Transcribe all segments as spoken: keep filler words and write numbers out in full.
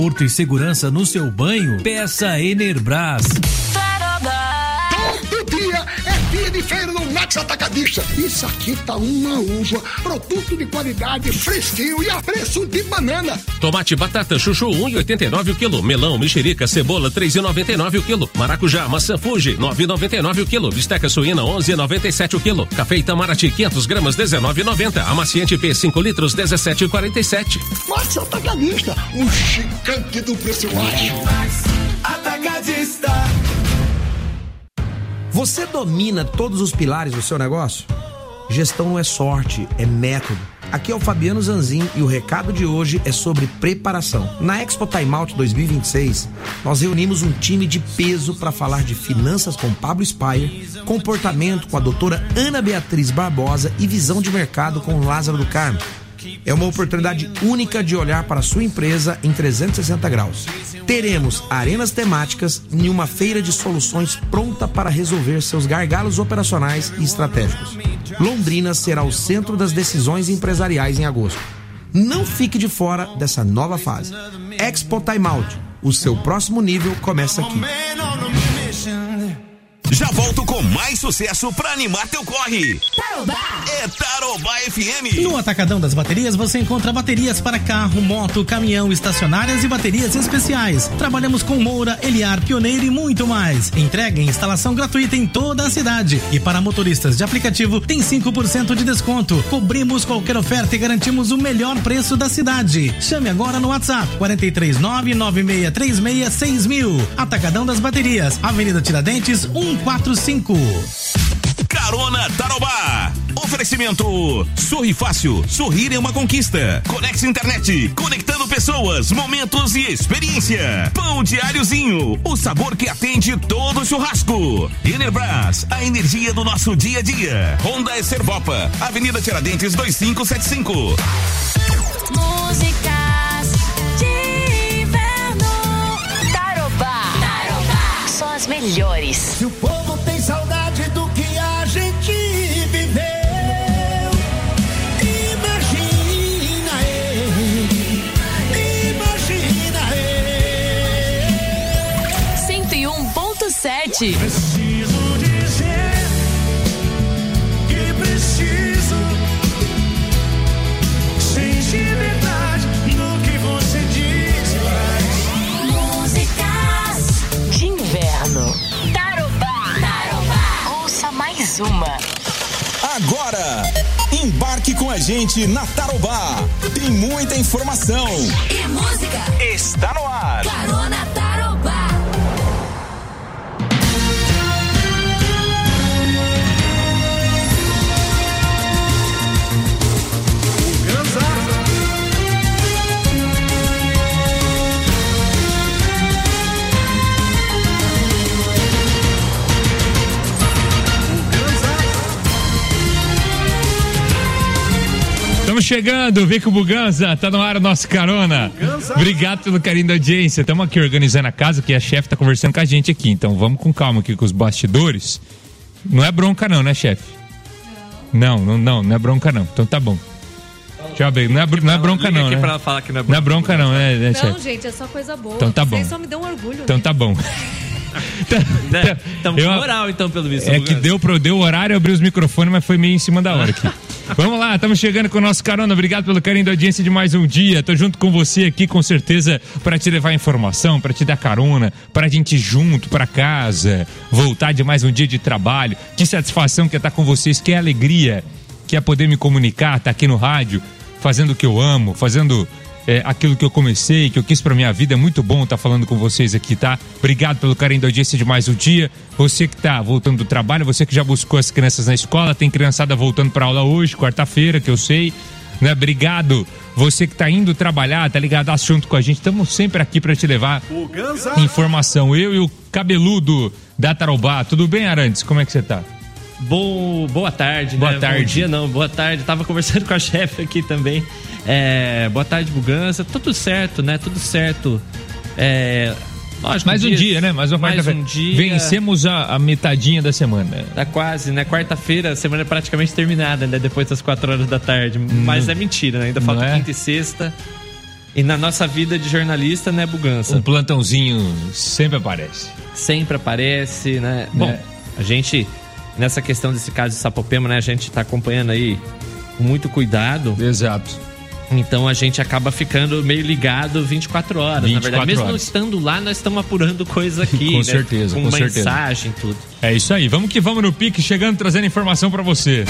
Conforto e segurança no seu banho? Peça Enerbrás. Todo dia é dia de feira no Max Atacadista. Isso aqui tá uma uva, produto de qualidade, fresquinho e a preço de banana. Tomate batata chuchu um e oitenta e nove o quilo. Melão, mexerica, cebola três e noventa e nove o quilo. Maracujá, maçã Fuji nove e noventa e nove o quilo. Bisteca suína onze e noventa e sete o quilo. Café Itamaraty quinhentos gramas dezenove e noventa. Amaciante P cinco litros dezessete e quarenta e sete. Max Atacadista, um gigante do preço baixo. Max Atacadista. Você domina todos os pilares do seu negócio? Gestão não é sorte, é método. Aqui é o Fabiano Zanzin e o recado de hoje é sobre preparação. Na Expo Time Out dois mil e vinte e seis, nós reunimos um time de peso para falar de finanças com Pablo Spire, comportamento com a doutora Ana Beatriz Barbosa e visão de mercado com Lázaro do Carmo. É uma oportunidade única de olhar para a sua empresa em trezentos e sessenta graus. Teremos arenas temáticas e uma feira de soluções pronta para resolver seus gargalos operacionais e estratégicos. Londrina será o centro das decisões empresariais em agosto. Não fique de fora dessa nova fase. Expo Time Out. O seu próximo nível começa aqui. Já volto com mais sucesso pra animar teu corre. Tarobá. É Tarobá F M. No Atacadão das Baterias você encontra baterias para carro, moto, caminhão, estacionárias e baterias especiais. Trabalhamos com Moura, Eliar, Pioneiro e muito mais. Entrega e instalação gratuita em toda a cidade. E para motoristas de aplicativo tem cinco por cento de desconto. Cobrimos qualquer oferta e garantimos o melhor preço da cidade. Chame agora no WhatsApp quatro três nove, nove seis três seis, seis mil. Atacadão das Baterias, Avenida Tiradentes, um quatro cinco. Carona Tarobá. Oferecimento. Sorri Fácil. Sorrir é uma conquista. Conex Internet. Conectando pessoas, momentos e experiência. Pão Diáriozinho. O sabor que atende todo churrasco. Enerbrás. A energia do nosso dia a dia. Honda é Servopa. Avenida Tiradentes dois cinco sete cinco. Músicas de inverno. Tarobá. Tarobá. Só as melhores. Se o povo tem saudade do que a gente viveu, imagina ele, imagina ele. cento e um ponto sete. Preciso dizer que preciso, sentir verdade no que você diz. Músicas de inverno. Tarobá. Tarobá. Ouça mais uma. Agora, embarque com a gente na Tarobá. Tem muita informação. E música. Está no ar. Carona Tarobá. Estamos chegando, vem com o Buganza, tá no ar o nosso Carona. Buganza. Obrigado pelo carinho da audiência. Estamos aqui organizando a casa, que a chefe tá conversando com a gente aqui. Então vamos com calma aqui com os bastidores. Não é bronca não, né, chefe? Não. Não, não, não é bronca não. Então tá bom. Deixa eu ver, não é, não é bronca não, né? Pra falar que não é bronca, não é bronca não, né, né, chefe? Não, gente, é só coisa boa. Então tá bom. Vocês só me dão orgulho, Então né? tá bom. Estamos com moral, então, pelo visto. É que deu, pro, deu o horário, abri os microfones, mas foi meio em cima da hora aqui. Vamos lá, estamos chegando com o nosso Carona. Obrigado pelo carinho da audiência de mais um dia. Tô junto com você aqui, com certeza, para te levar informação, para te dar carona, pra gente ir junto pra casa, voltar de mais um dia de trabalho. Que satisfação que é estar com vocês, que alegria, que é poder me comunicar, tá aqui no rádio, fazendo o que eu amo, fazendo é, aquilo que eu comecei, que eu quis pra minha vida. É muito bom estar falando com vocês aqui, tá? Obrigado pelo carinho da audiência de mais um dia. Você que tá voltando do trabalho, você que já buscou as crianças na escola, tem criançada voltando pra aula hoje, quarta-feira, que eu sei, né? Obrigado. Você que tá indo trabalhar, tá ligado junto com a gente, estamos sempre aqui pra te levar informação. Eu e o cabeludo da Tarobá. Tudo bem, Arantes? Como é que você tá? Bo... Boa tarde, boa né? tarde. Bom dia não, boa tarde. Tava conversando com a chefe aqui também. É... Boa tarde, Buganza. Tudo certo, né? Tudo certo. É... Lógico, mais um dias... dia, né? Mais, uma mais um dia. Vencemos a, a metadinha da semana. Tá quase, né? Quarta-feira, a semana é praticamente terminada, né? Depois das quatro horas da tarde. Mas hum. é mentira, né? Ainda falta é? quinta e sexta. E na nossa vida de jornalista, né, Bugança? Um plantãozinho sempre aparece. Sempre aparece, né? Bom, É. a gente, nessa questão desse caso de Sapopema, né, a gente tá acompanhando aí com muito cuidado. Exato. Então a gente acaba ficando meio ligado vinte e quatro horas. vinte e Na verdade, quatro mesmo não horas. estando lá, nós estamos apurando coisa aqui. Com né? certeza, com com certeza. mensagem, tudo. É isso aí, vamos que vamos no pique, chegando, trazendo informação pra você.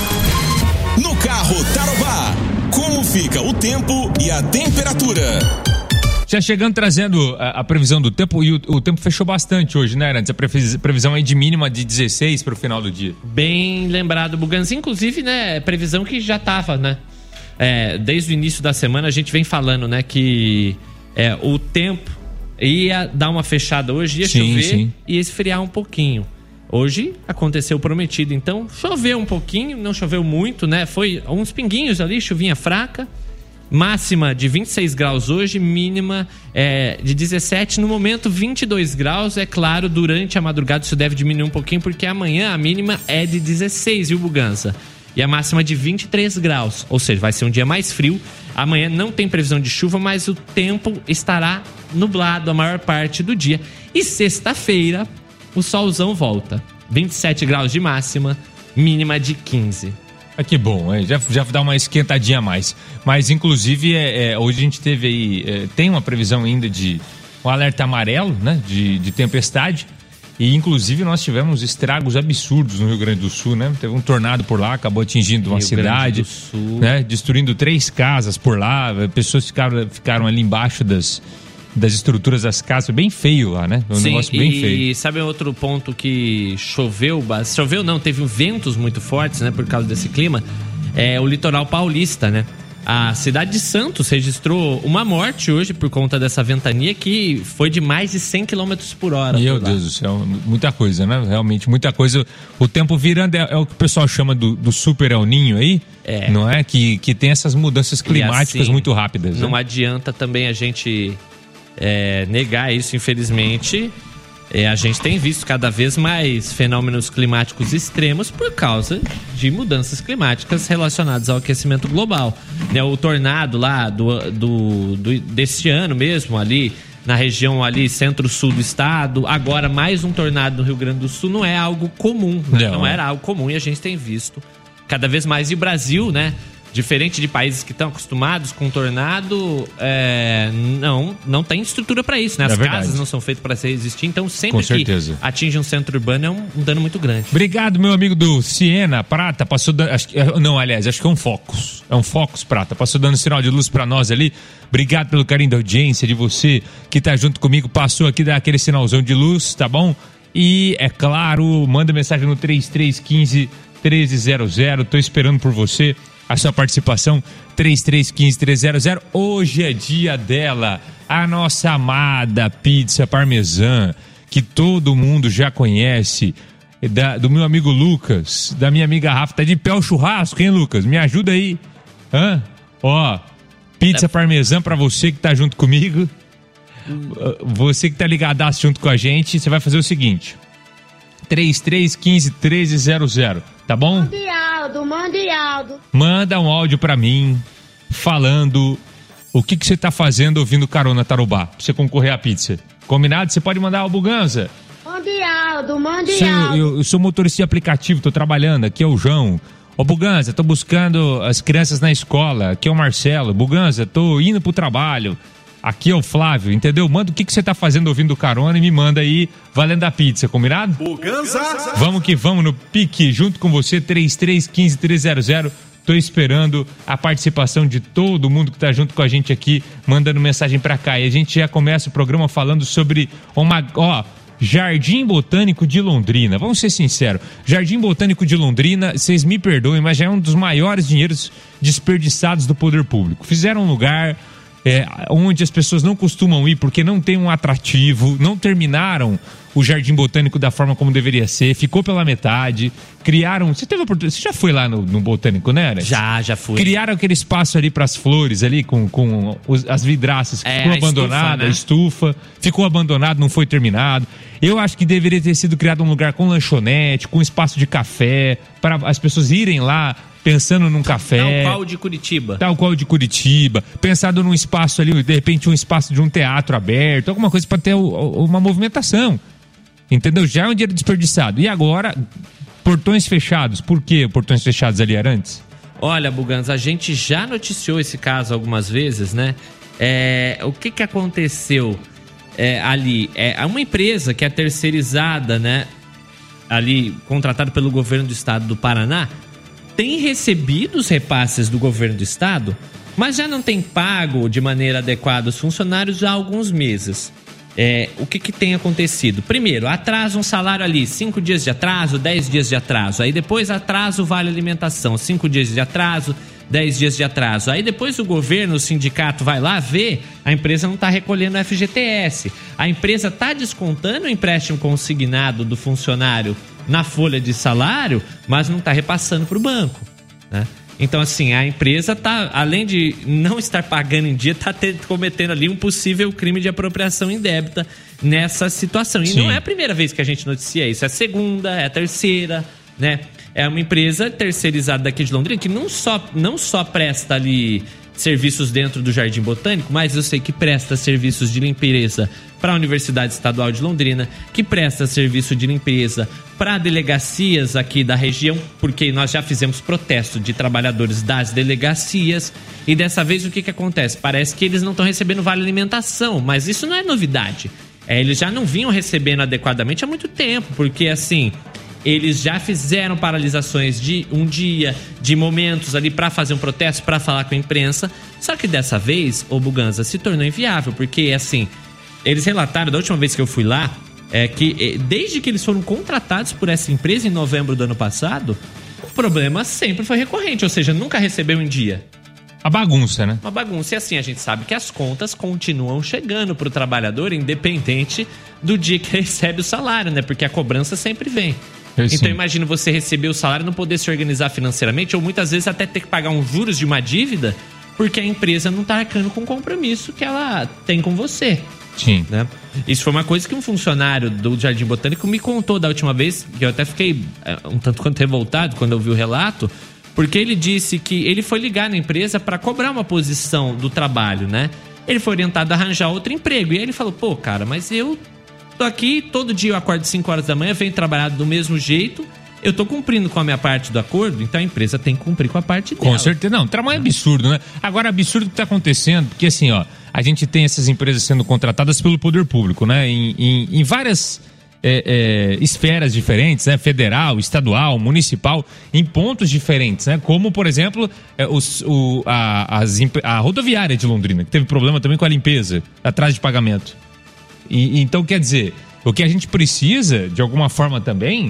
No carro Tarobá, como fica o tempo e a temperatura? Já chegando, trazendo a, a previsão do tempo, e o, o tempo fechou bastante hoje, né, Arantes? A previs- previsão aí de mínima de dezesseis pro final do dia. Bem lembrado, Buganzinho. Inclusive, né, previsão que já tava, né? É, desde o início da semana a gente vem falando, né, que é, o tempo ia dar uma fechada hoje, ia Sim, chover sim. e esfriar um pouquinho. Hoje aconteceu o prometido, então choveu um pouquinho, não choveu muito, né? Foi uns pinguinhos ali, chuvinha fraca. Máxima de vinte e seis graus hoje, mínima é, de dezessete, no momento vinte e dois graus. É claro, durante a madrugada isso deve diminuir um pouquinho, porque amanhã a mínima é de dezesseis, viu, Bugança? E a máxima de vinte e três graus, ou seja, vai ser um dia mais frio. Amanhã não tem previsão de chuva, mas o tempo estará nublado a maior parte do dia. E sexta-feira, o solzão volta. vinte e sete graus de máxima, mínima de quinze. Ah, que bom, é, já, já dá uma esquentadinha a mais. Mas, inclusive, é, é, hoje a gente teve aí, é, tem uma previsão ainda de um alerta amarelo, né, de, de tempestade. E, inclusive, nós tivemos estragos absurdos no Rio Grande do Sul, né? Teve um tornado por lá, acabou atingindo uma Rio Grande cidade, do Sul. né? Destruindo três casas por lá. Pessoas ficaram, ficaram ali embaixo das, das estruturas das casas. Bem feio lá, né? Um Sim, negócio bem e feio. sabe outro ponto que choveu? ba- Choveu não, teve ventos muito fortes, né? Por causa desse clima. É o litoral paulista, né? A cidade de Santos registrou uma morte hoje por conta dessa ventania que foi de mais de cem quilômetros por hora. Meu por lá. Deus do céu, muita coisa, né? Realmente, muita coisa. O tempo virando é, é o que o pessoal chama do, do super El Ninho aí, É. não é? Que, que tem essas mudanças E climáticas assim, muito rápidas. Não né? adianta também a gente é, negar isso, infelizmente. É, a gente tem visto cada vez mais fenômenos climáticos extremos por causa de mudanças climáticas relacionadas ao aquecimento global. Né, o tornado lá do, do, do, deste ano mesmo, ali na região ali centro-sul do estado, agora mais um tornado no Rio Grande do Sul, não é algo comum, né? Não. Não era algo comum e a gente tem visto cada vez mais. E o Brasil, né? Diferente de países que estão acostumados com tornado, é, não, não tem estrutura para isso, né? As É verdade. casas não são feitas para existir, então sempre Com que certeza. atinge um centro urbano é um, um dano muito grande. Obrigado, meu amigo do Siena Prata, passou dando, acho que- não, aliás, acho que é um Focus, é um Focus Prata, passou dando sinal de luz pra nós ali. Obrigado pelo carinho da audiência, de você que tá junto comigo, passou aqui, dá aquele sinalzão de luz, tá bom? E, é claro, manda mensagem no três três um cinco, um três zero zero, tô esperando por você, a sua participação, três três um cinco, um três zero zero. Hoje é dia dela, a nossa amada pizza parmesã, que todo mundo já conhece, da- do meu amigo Lucas, da minha amiga Rafa. Tá de pé o churrasco, hein, Lucas? Me ajuda aí. Hã? Ó, pizza parmesã pra você que tá junto comigo. Você que tá ligadaço junto com a gente, você vai fazer o seguinte: três três um cinco, um três zero zero, tá bom? Mundialdo, Mundialdo. Manda um áudio pra mim falando o que que você tá fazendo ouvindo Carona Tarobá, pra você concorrer à pizza. Combinado? Você pode mandar o Buganza. Mundialdo, Sim, Mundialdo. eu, eu sou motorista de aplicativo, tô trabalhando, aqui é o João. Ô Buganza, tô buscando as crianças na escola, aqui é o Marcelo. Buganza, tô indo pro trabalho, aqui é o Flávio, entendeu? Manda o que que você tá fazendo ouvindo Carona e me manda aí, valendo a pizza, combinado? Buganza. Vamos que vamos no pique, junto com você, três três um cinco, um três zero zero. Tô esperando a participação de todo mundo que tá junto com a gente aqui, mandando mensagem pra cá. E a gente já começa o programa falando sobre uma, ó, Jardim Botânico de Londrina. Vamos ser sinceros, Jardim Botânico de Londrina, vocês me perdoem, mas já é um dos maiores dinheiros desperdiçados do poder público. Fizeram um lugar é, onde as pessoas não costumam ir porque não tem um atrativo, não terminaram o Jardim Botânico da forma como deveria ser, ficou pela metade, criaram... Você teve a oportunidade, você já foi lá no, no Botânico, né, Alex? Já, já fui. Criaram aquele espaço ali para as flores ali com, com os- as vidraças que É, ficou a estufa, abandonada, né? a estufa, ficou abandonado, não foi terminado. Eu acho que deveria ter sido criado um lugar com lanchonete, com espaço de café, para as pessoas irem lá pensando num café. Tal qual de Curitiba. Tal qual de Curitiba. Pensado num espaço ali, de repente um espaço de um teatro aberto, alguma coisa para ter uma movimentação. Entendeu? Já é um dinheiro desperdiçado. E agora, portões fechados. Por que portões fechados ali era antes? Olha, Bugans, a gente já noticiou esse caso algumas vezes, né? É, o que que aconteceu é, ali? É uma empresa que é terceirizada, né? Ali, contratada pelo governo do estado do Paraná, tem recebido os repasses do governo do estado, mas já não tem pago de maneira adequada os funcionários há alguns meses. É, o que que tem acontecido? Primeiro, atrasa um salário ali, cinco dias de atraso, dez dias de atraso. Aí depois atrasa o vale alimentação, cinco dias de atraso, dez dias de atraso. Aí depois o governo, o sindicato vai lá ver, a empresa não está recolhendo o F G T S. A empresa está descontando o empréstimo consignado do funcionário na folha de salário, mas não está repassando para o banco, né? Então, assim, a empresa tá, além de não estar pagando em dia, está cometendo ali um possível crime de apropriação indébita nessa situação. E Sim. não é a primeira vez que a gente noticia isso, é a segunda, é a terceira, né? É uma empresa terceirizada daqui de Londrina que não só, não só presta ali serviços dentro do Jardim Botânico, mas eu sei que presta serviços de limpeza para a Universidade Estadual de Londrina, que presta serviço de limpeza para delegacias aqui da região, porque nós já fizemos protesto de trabalhadores das delegacias e dessa vez o que que acontece? Parece que eles não estão recebendo vale alimentação, mas isso não é novidade. É, eles já não vinham recebendo adequadamente há muito tempo, porque assim... Eles já fizeram paralisações de um dia, de momentos ali para fazer um protesto, para falar com a imprensa. Só que dessa vez, o Buganza se tornou inviável, porque assim, eles relataram da última vez que eu fui lá, é que desde que eles foram contratados por essa empresa em novembro do ano passado, o problema sempre foi recorrente, ou seja, nunca recebeu em dia. A bagunça, né? Uma bagunça. E assim, a gente sabe que as contas continuam chegando pro trabalhador, independente do dia que recebe o salário, né? Porque a cobrança sempre vem. Eu então sim. imagina você receber o salário e não poder se organizar financeiramente, ou muitas vezes até ter que pagar uns juros de uma dívida, porque a empresa não está arcando com o compromisso que ela tem com você. Sim. Né? Isso foi uma coisa que um funcionário do Jardim Botânico me contou da última vez, que eu até fiquei um tanto quanto revoltado quando eu vi o relato, porque ele disse que ele foi ligar na empresa para cobrar uma posição do trabalho, né? Ele foi orientado a arranjar outro emprego, e aí ele falou, pô, cara, mas eu... tô aqui, todo dia eu acordo cinco horas da manhã, venho trabalhar do mesmo jeito, eu tô cumprindo com a minha parte do acordo, então a empresa tem que cumprir com a parte dela. Com certeza, não, tamanho é absurdo, né? Agora, absurdo o que tá acontecendo, porque assim, ó, a gente tem essas empresas sendo contratadas pelo poder público, né? Em, em, em várias é, é, esferas diferentes, né? Federal, estadual, municipal, em pontos diferentes, né? Como, por exemplo, é, os, o, a, as, a rodoviária de Londrina, que teve problema também com a limpeza, atraso de pagamento. E, então, quer dizer, o que a gente precisa, de alguma forma também,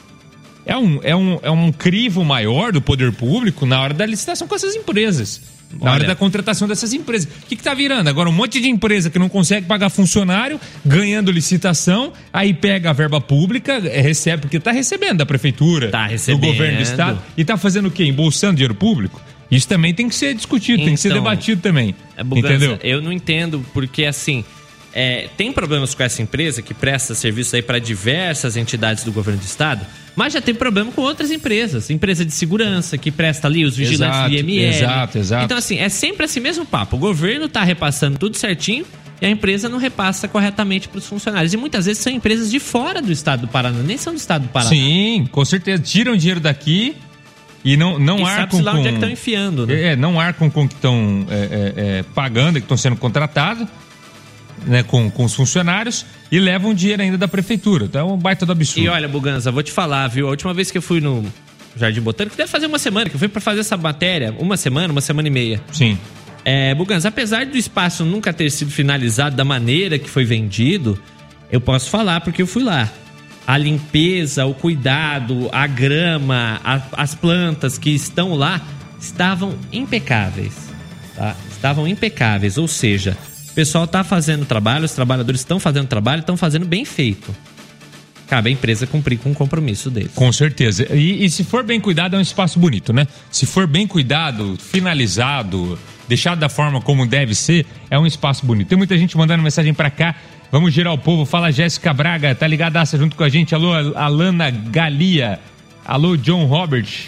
é um, é um, é um crivo maior do poder público na hora da licitação com essas empresas. Na Olha, hora da contratação dessas empresas. O que que tá virando? Agora um monte de empresa que não consegue pagar funcionário, ganhando licitação, aí pega a verba pública, recebe, porque tá recebendo da prefeitura, tá recebendo. do governo do estado, e tá fazendo o quê? Embolsando dinheiro público? Isso também tem que ser discutido, então, tem que ser debatido também. É Buganza, entendeu? Eu não entendo, porque assim... É, tem problemas com essa empresa que presta serviço aí para diversas entidades do governo do estado, mas já tem problema com outras empresas, empresa de segurança que presta ali os vigilantes exato, do I M L. Exato, exato. Então assim, é sempre esse mesmo papo, o governo tá repassando tudo certinho e a empresa não repassa corretamente para os funcionários, e muitas vezes são empresas de fora do estado do Paraná, nem são do estado do Paraná. Sim, com certeza, tiram dinheiro daqui e não, não e arcam lá com... onde é que estão enfiando, né? É, não arcam com o que estão é, é, é, pagando, que estão sendo contratados, né, com, com os funcionários, e levam dinheiro ainda da prefeitura. Então é um baita do absurdo. E olha, Buganza, vou te falar, viu? A última vez que eu fui no Jardim Botânico, deve fazer uma semana, que eu fui pra fazer essa matéria, uma semana, uma semana e meia. Sim. É, Buganza, apesar do espaço nunca ter sido finalizado da maneira que foi vendido, eu posso falar porque eu fui lá. A limpeza, o cuidado, a grama, a, as plantas que estão lá estavam impecáveis. Tá? Estavam impecáveis, ou seja... O pessoal está fazendo trabalho, os trabalhadores estão fazendo trabalho, estão fazendo bem feito. Cabe à empresa cumprir com o compromisso deles. Com certeza. E, e se for bem cuidado, é um espaço bonito, né? Se for bem cuidado, finalizado, deixado da forma como deve ser, é um espaço bonito. Tem muita gente mandando mensagem para cá. Vamos girar o povo. Fala, Jéssica Braga, tá ligadaça junto com a gente. Alô, Alana Galia. Alô, John Robert.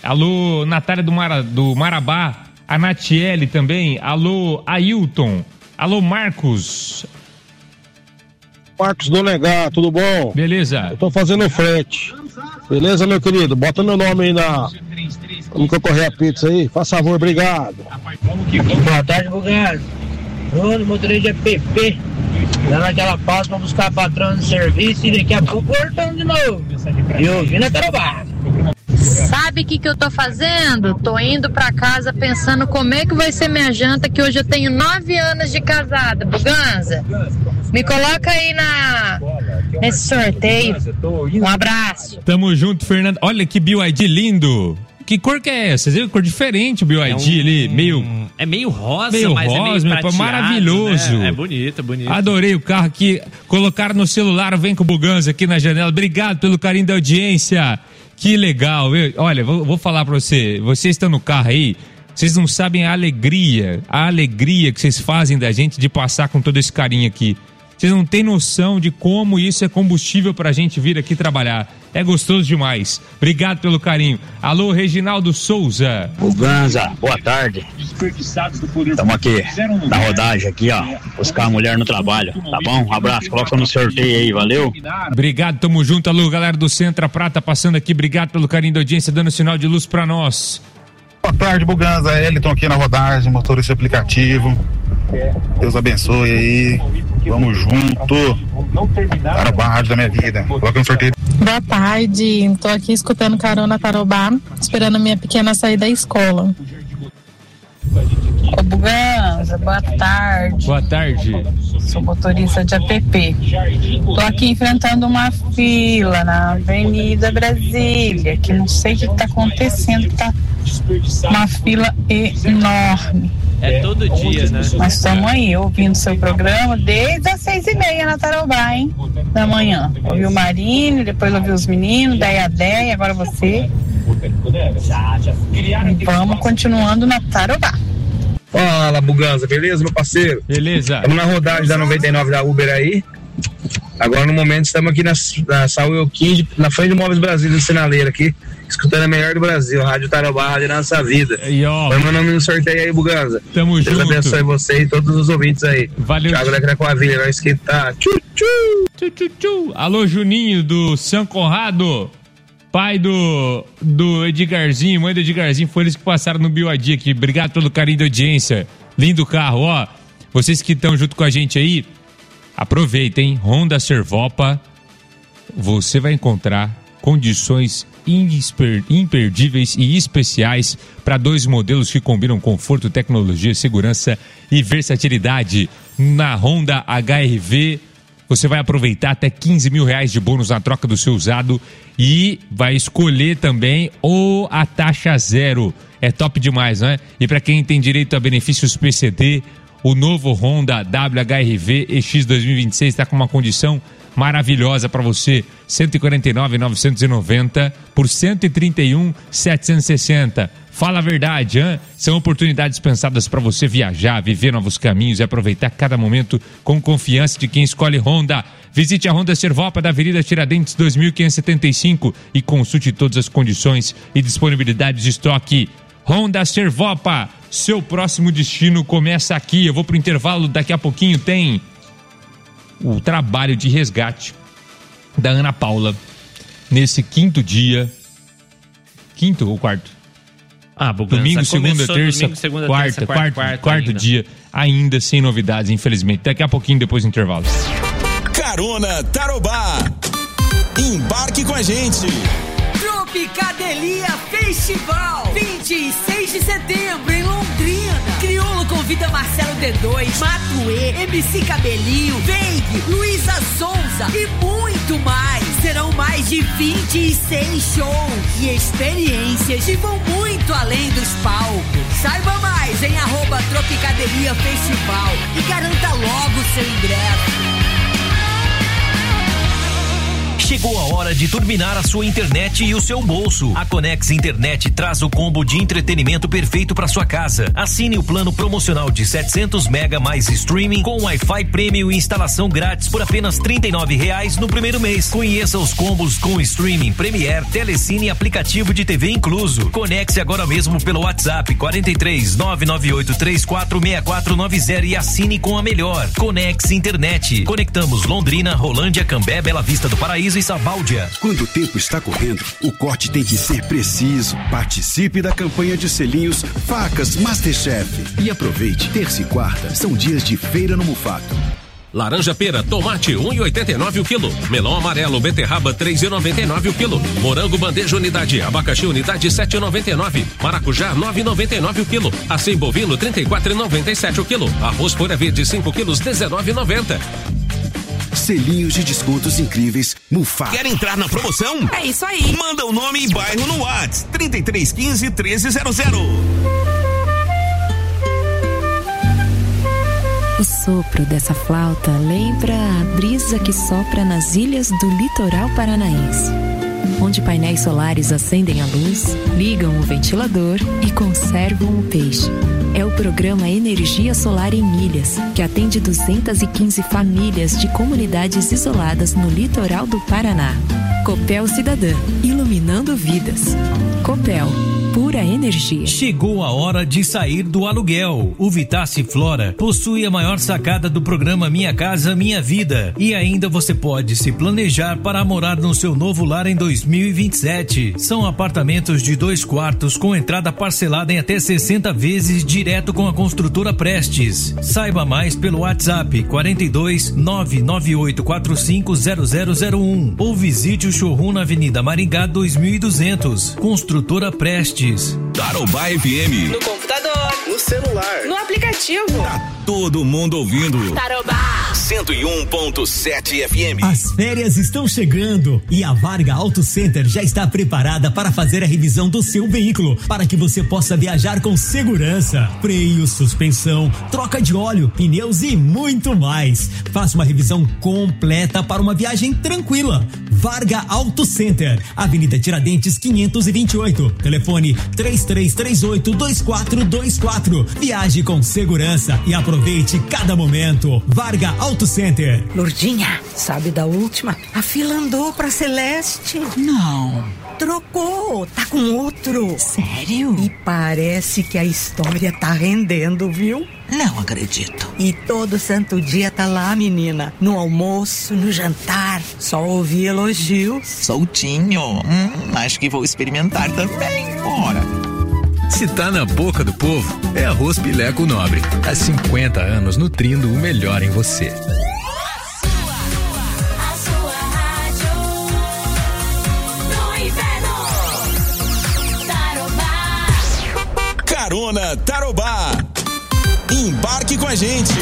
Alô, Natália do, Mara, do Marabá. A Natiele também. Alô, Ailton. Alô, Marcos. Marcos do Legar, tudo bom? Beleza. Eu tô fazendo frete. Beleza, meu querido? Bota meu nome aí na... Como que eu correr a pizza aí? Faz favor, obrigado. Boa tarde, Bugado. Bruno, motorista de P P. Dando aquela pausa pra buscar a patrona no serviço e daqui a pouco voltando de novo. E ouvindo a Tarobá. Sabe o que que eu tô fazendo? Tô indo pra casa pensando como é que vai ser minha janta, que hoje eu tenho nove anos de casada, Buganza. Me coloca aí na nesse sorteio. Um abraço. Tamo junto, Fernando. Olha que B Y D lindo. Que cor que é essa? Você viu? Cor diferente o B Y D é um, ali, meio... É meio rosa, meio mas rosa, é meio prateado, maravilhoso. Né? É bonito, bonito. Adorei o carro aqui. Colocaram no celular, vem com o Buganza aqui na janela. Obrigado pelo carinho da audiência. Que legal. Eu, olha, vou, vou falar pra você. Vocês estão no carro aí, vocês não sabem a alegria, a alegria que vocês fazem da gente de passar com todo esse carinho aqui. Vocês não têm noção de como isso é combustível pra gente vir aqui trabalhar. É gostoso demais. Obrigado pelo carinho. Alô, Reginaldo Souza. Buganza, boa tarde. Estamos aqui na rodagem aqui, ó. Buscar a mulher no trabalho. Tá bom? Um abraço. Coloca no sorteio aí, valeu? Obrigado, tamo junto. Alô, galera do Centro Prata passando aqui. Obrigado pelo carinho da audiência, dando sinal de luz pra nós. Boa tarde, Buganza. Eliton aqui na rodagem, motorista aplicativo. Deus abençoe aí. Vamos junto. Para o rádio da minha vida. Coloca no sorteio. Boa tarde. Tô aqui escutando Carona Tarobá, esperando a minha pequena sair da escola. Ô Buganza, boa tarde. Boa tarde. Sou motorista de A P P. Tô aqui enfrentando uma fila na Avenida Brasília, que não sei o que tá acontecendo, tá uma fila enorme. É todo dia, né? Nós estamos aí ouvindo seu programa desde as seis e meia na Tarobá, hein? Da manhã. Ouvi o Marinho, depois ouvi os meninos, daí a Déia, agora você. E vamos continuando na Tarobá. Fala, Buganza, beleza, meu parceiro? Beleza. Estamos na rodagem da noventa e nove da Uber aí. Agora, no momento, estamos aqui na, na Saúl quinze, na frente do Móveis Brasília, no Sinaleiro aqui, escutando a melhor do Brasil, Rádio Tarobá, Rádio Nossa Vida. E ó, põe meu nome no sorteio aí, Buganza. Tamo Deus junto. Deus abençoe você e todos os ouvintes aí. Valeu. Thiago da Cracoavilha, nós que tá. Tchu, tchu. Tchu, tchu, tchu. Alô, Juninho do São Conrado. Pai do, do Edgarzinho, mãe do Edgarzinho, foi eles que passaram no B Y D aqui. Obrigado pelo carinho da audiência. Lindo carro, ó. Vocês que estão junto com a gente aí, aproveitem. Honda Servopa, você vai encontrar condições imper, imperdíveis e especiais para dois modelos que combinam conforto, tecnologia, segurança e versatilidade. Na Honda H R V, você vai aproveitar até quinze mil reais de bônus na troca do seu usado e vai escolher também ou a taxa zero. É top demais, não é? E para quem tem direito a benefícios P C D, o novo Honda W H R V E X dois mil e vinte e seis está com uma condição maravilhosa para você. cento e quarenta e nove mil novecentos e noventa por cento e trinta e um mil setecentos e sessenta. Fala a verdade, hein? São oportunidades pensadas para você viajar, viver novos caminhos e aproveitar cada momento com confiança de quem escolhe Honda. Visite a Honda Servopa da Avenida Tiradentes dois mil quinhentos e setenta e cinco e consulte todas as condições e disponibilidade de estoque. Honda Servopa, seu próximo destino começa aqui. Eu vou pro intervalo, daqui a pouquinho tem o trabalho de resgate da Ana Paula nesse quinto dia. Quinto ou quarto? Ah, Buganza, domingo, segunda, terça, domingo, segunda, quarta, terça, quarta, quarto, quarta quarto ainda. dia, ainda sem novidades, infelizmente. Daqui a pouquinho, depois do intervalo. Carona Tarobá. Embarque com a gente. Tropicadelia Festival, vinte e seis de setembro em Londrina. Criolo convida Marcelo D dois, Matuê, M C Cabelinho, Veig, Luísa Sonza e muito mais. Serão mais de vinte e seis shows e experiências que vão muito além dos palcos. Saiba mais em arroba Tropicadelia Festival e garanta logo seu ingresso. Chegou a hora de turbinar a sua internet e o seu bolso. A Conex Internet traz o combo de entretenimento perfeito para sua casa. Assine o plano promocional de setecentos mega mais streaming com Wi-Fi Premium e instalação grátis por apenas trinta e nove reais no primeiro mês. Conheça os combos com streaming, Premiere, Telecine e aplicativo de T V incluso. Conexe agora mesmo pelo WhatsApp quarenta e três, nove nove oito três quatro seis quatro nove zero e assine com a melhor. Conex Internet. Conectamos Londrina, Rolândia, Cambé, Bela Vista do Paraíso e Sabáudia. Quando o tempo está correndo, o corte tem que ser preciso. Participe da campanha de selinhos Facas Masterchef. E aproveite, terça e quarta são dias de feira no Mufato. Laranja pera, tomate, um e oitenta e nove o quilo. Melão amarelo, beterraba, três e noventa e nove o quilo. Morango bandeja unidade, abacaxi unidade, sete e noventa e nove. Maracujá, nove e noventa e nove o quilo. Acém bovino, trinta e quatro e noventa e sete o quilo. Arroz folha verde, cinco quilos, dezenove e noventa. Selinhos de descontos incríveis, Mufato. Quer entrar na promoção? É isso aí. Manda o nome e bairro no WhatsApp, trinta e três quinze, treze zero zero. O sopro dessa flauta lembra a brisa que sopra nas ilhas do litoral paranaense, onde painéis solares acendem a luz, ligam o ventilador e conservam o peixe. É o programa Energia Solar em Ilhas, que atende duzentas e quinze famílias de comunidades isoladas no litoral do Paraná. Copel Cidadã, iluminando vidas. Copel, pura energia. Chegou a hora de sair do aluguel. O Vitace Flora possui a maior sacada do programa Minha Casa Minha Vida. E ainda você pode se planejar para morar no seu novo lar em dois mil e vinte e sete. São apartamentos de dois quartos com entrada parcelada em até sessenta vezes direto com a construtora Prestes. Saiba mais pelo WhatsApp quarenta e dois, nove nove oito quatro cinco zero zero zero um ou visite o showroom na Avenida Maringá dois mil e duzentos. Construtora Prestes. Tarobá F M. No computador. No celular. No aplicativo. Tá todo mundo ouvindo. Tarobá. cento e um ponto sete F M. As férias estão chegando e a Varga Auto Center já está preparada para fazer a revisão do seu veículo, para que você possa viajar com segurança. Freio, suspensão, troca de óleo, pneus e muito mais. Faça uma revisão completa para uma viagem tranquila. Varga Auto Center, Avenida Tiradentes quinhentos e vinte e oito. Telefone três três três oito, dois quatro dois quatro. Viaje com segurança e aproveite cada momento. Varga Auto Center. Lourdinha, sabe da última? A fila andou pra Celeste. Não. Trocou, tá com outro. Sério? E parece que a história tá rendendo, viu? Não acredito. E todo santo dia tá lá, menina. No almoço, no jantar. Só ouvi elogios. Soltinho. Hum, acho que vou experimentar também. Bora. Se tá na boca do povo, é Arroz Pileco Nobre. Há cinquenta anos nutrindo o melhor em você. Carona Tarobá. Embarque com a gente.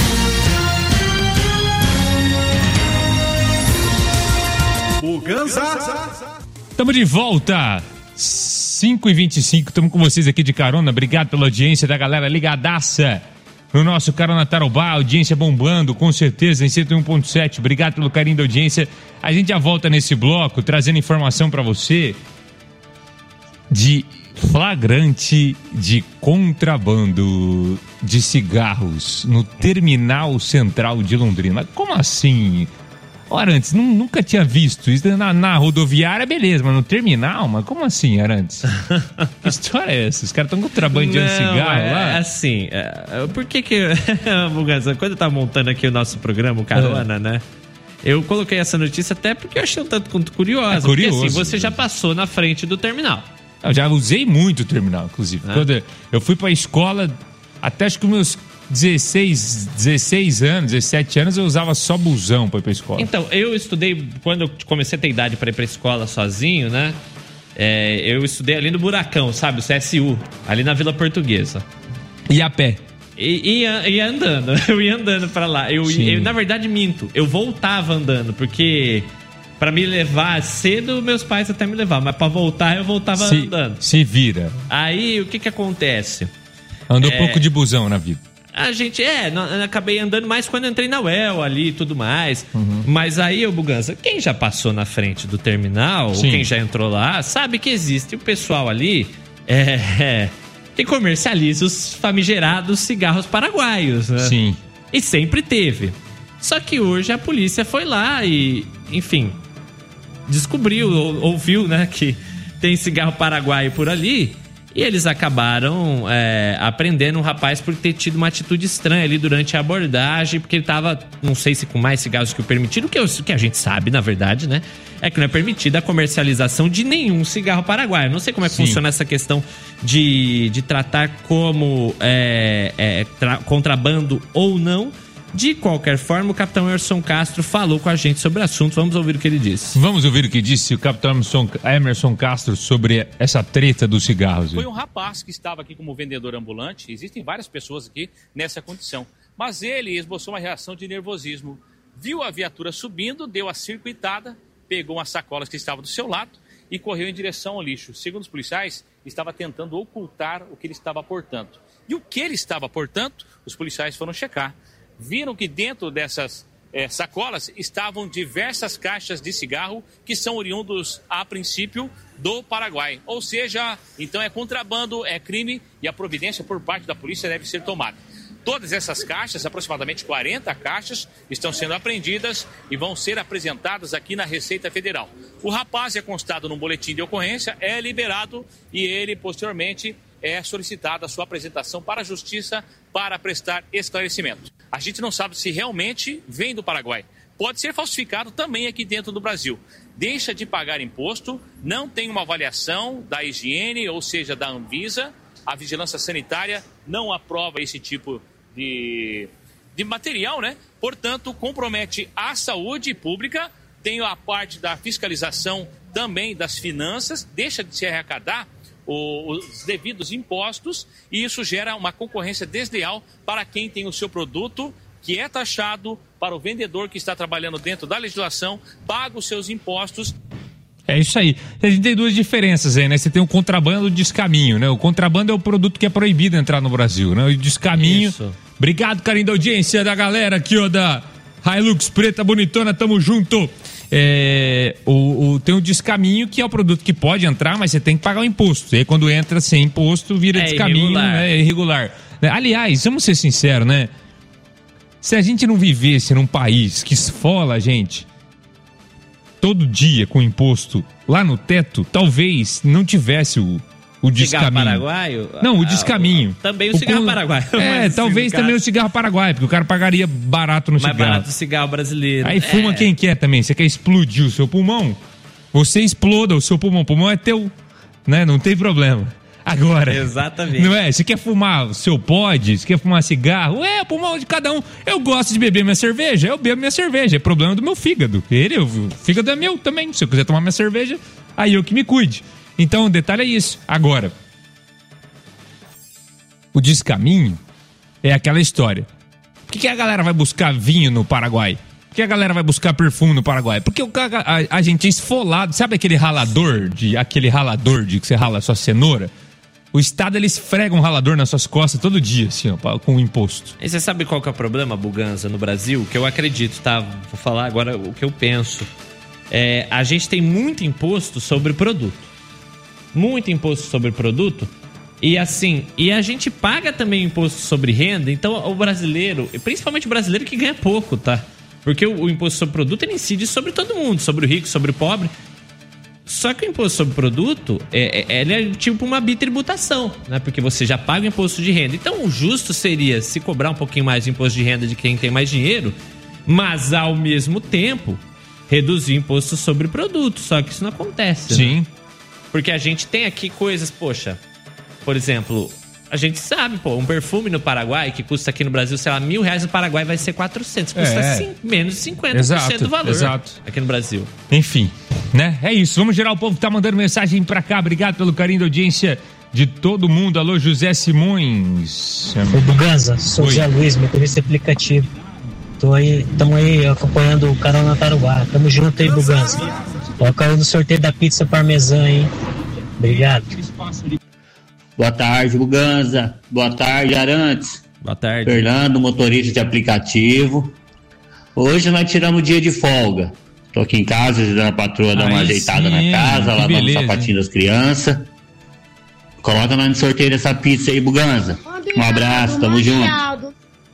Buganza. Estamos de volta. cinco e vinte e cinco, estamos com vocês aqui de carona. Obrigado pela audiência da galera ligadaça no nosso Carona Tarobá. Audiência bombando, com certeza, em cento e um ponto sete. Obrigado pelo carinho da audiência. A gente já volta nesse bloco trazendo informação para você de flagrante de contrabando de cigarros no terminal central de Londrina. Como assim? Arantes, nunca tinha visto isso na, na rodoviária, beleza, mas no terminal, mas como assim, Arantes? Que história é essa? Os caras estão contrabandeando cigarro é, lá? Assim, é, por que que... Buganza, quando eu tava montando aqui o nosso programa, o Carona, é. né? Eu coloquei essa notícia até porque eu achei um tanto quanto curiosa. É curioso. Porque assim, você já passou na frente do terminal. Eu já usei muito o terminal, inclusive. Ah. Quando eu fui pra escola, até acho que meus dezesseis, dezesseis anos, dezessete anos, eu usava só busão pra ir pra escola. Então, eu estudei, quando eu comecei a ter idade pra ir pra escola sozinho, né? É, eu estudei ali no Buracão, sabe? O C S U, ali na Vila Portuguesa. E a pé? E ia, ia andando, eu ia andando pra lá. Eu, eu, na verdade, minto. Eu voltava andando, porque pra me levar cedo, meus pais até me levavam. Mas pra voltar, eu voltava se, andando. Se vira. Aí, o que que acontece? Andou é... pouco de busão na vida. A gente, é, não, eu acabei andando mais quando eu entrei na U E L ali e tudo mais. Uhum. Mas aí, ô Buganza, quem já passou na frente do terminal, ou quem já entrou lá, sabe que existe o pessoal ali é, é, que comercializa os famigerados cigarros paraguaios, né? Sim. E sempre teve. Só que hoje a polícia foi lá e, enfim, descobriu, ou, ouviu, né, que tem cigarro paraguaio por ali. E eles acabaram é, apreendendo um rapaz por ter tido uma atitude estranha ali durante a abordagem, porque ele tava, não sei se com mais cigarros que o permitido, que, eu, que a gente sabe, na verdade, né? É que não é permitida a comercialização de nenhum cigarro paraguaio. Não sei como é que Sim. funciona essa questão de, de tratar como é, é, tra- contrabando ou não. De qualquer forma, o capitão Emerson Castro falou com a gente sobre o assunto. Vamos ouvir o que ele disse. Vamos ouvir o que disse o capitão Emerson, Emerson Castro sobre essa treta dos cigarros. Foi um rapaz que estava aqui como vendedor ambulante. Existem várias pessoas aqui nessa condição. Mas ele esboçou uma reação de nervosismo. Viu a viatura subindo, deu a circuitada, pegou umas sacolas que estavam do seu lado e correu em direção ao lixo. Segundo os policiais, estava tentando ocultar o que ele estava portando. E o que ele estava portando, os policiais foram checar. Viram que dentro dessas é, sacolas estavam diversas caixas de cigarro que são oriundos, a princípio, do Paraguai. Ou seja, então é contrabando, é crime e a providência por parte da polícia deve ser tomada. Todas essas caixas, aproximadamente quarenta caixas, estão sendo apreendidas e vão ser apresentadas aqui na Receita Federal. O rapaz é constado num boletim de ocorrência, é liberado e ele, posteriormente, é solicitada a sua apresentação para a Justiça para prestar esclarecimento. A gente não sabe se realmente vem do Paraguai. Pode ser falsificado também aqui dentro do Brasil. Deixa de pagar imposto, não tem uma avaliação da higiene, ou seja, da Anvisa. A Vigilância Sanitária não aprova esse tipo de, de material, né? Portanto, compromete a saúde pública, tem a parte da fiscalização também das finanças, deixa de se arrecadar os devidos impostos e isso gera uma concorrência desleal para quem tem o seu produto que é taxado, para o vendedor que está trabalhando dentro da legislação, paga os seus impostos. É isso aí. A gente tem duas diferenças aí, né? Você tem o contrabando e o descaminho, né? O contrabando é o produto que é proibido entrar no Brasil, né? O descaminho... Isso. Obrigado, carinho da audiência da galera aqui, ó, da Hilux Preta Bonitona, tamo junto. É, o, o, tem o descaminho, que é o produto que pode entrar, mas você tem que pagar o imposto. E aí quando entra sem imposto, vira é descaminho, irregular. Né? É irregular. Aliás, vamos ser sinceros, né? Se a gente não vivesse num país que esfola a gente todo dia com imposto lá no teto, talvez não tivesse o, o descaminho. Cigarro paraguaio? Não, o descaminho. Ah, também o, o cigarro com... paraguaio. É, mas, talvez também o cigarro paraguaio, porque o cara pagaria barato no mais cigarro. Mais barato o cigarro brasileiro. Aí fuma é. Quem quer também. Você quer explodir o seu pulmão? Você exploda o seu pulmão. O pulmão é teu, né? Não tem problema. Agora, exatamente. Não é? Você quer fumar o seu pod, você quer fumar cigarro, é, pulmão de cada um. Eu gosto de beber minha cerveja, eu bebo minha cerveja. É problema do meu fígado. Ele, o fígado é meu também. Se eu quiser tomar minha cerveja, aí eu que me cuide. Então, o detalhe é isso. Agora, o descaminho é aquela história. Por que, que a galera vai buscar vinho no Paraguai? Por que a galera vai buscar perfume no Paraguai? Porque o, a, a gente é esfolado. Sabe aquele ralador, de, aquele ralador de que você rala a sua cenoura? O Estado, eles fregam um ralador nas suas costas todo dia, assim, ó, com o imposto. E você sabe qual que é o problema, Buganza, no Brasil? Que eu acredito, tá? Vou falar agora o que eu penso. É, a gente tem muito imposto sobre produto. Muito imposto sobre produto. E assim, e a gente paga também imposto sobre renda. Então, o brasileiro, principalmente o brasileiro que ganha pouco, tá? Porque o, o imposto sobre produto, ele incide sobre todo mundo. Sobre o rico, sobre o pobre. Só que o imposto sobre produto, é, é, ele é tipo uma bitributação, né? Porque você já paga o imposto de renda. Então, o justo seria se cobrar um pouquinho mais de imposto de renda de quem tem mais dinheiro, mas, ao mesmo tempo, reduzir o imposto sobre produto. Só que isso não acontece, Sim. Né? Porque a gente tem aqui coisas, poxa, por exemplo... A gente sabe, pô, um perfume no Paraguai que custa aqui no Brasil, sei lá, mil reais no Paraguai vai ser quatrocentos. Custa é. cin- menos de cinquenta por cento exato, do valor exato. Aqui no Brasil. Enfim, né? É isso. Vamos gerar o povo que tá mandando mensagem pra cá. Obrigado pelo carinho da audiência de todo mundo. Alô, José Simões. Oi, Buganza. Sou Oi. Zé Luiz, motorista aplicativo. Tô aí, tamo aí acompanhando o Carona Tarubá. Tamo junto aí, Buganza. Coloca aí no sorteio da pizza parmesã, hein? Obrigado. Boa tarde, Buganza. Boa tarde, Arantes. Boa tarde. Fernando, motorista de aplicativo. Hoje nós tiramos o dia de folga. Tô aqui em casa, ajudando a patroa a dar uma ajeitada sim, na casa, lavando o sapatinho das crianças. Coloca nós no sorteio dessa pizza aí, Buganza. Um abraço, tamo junto.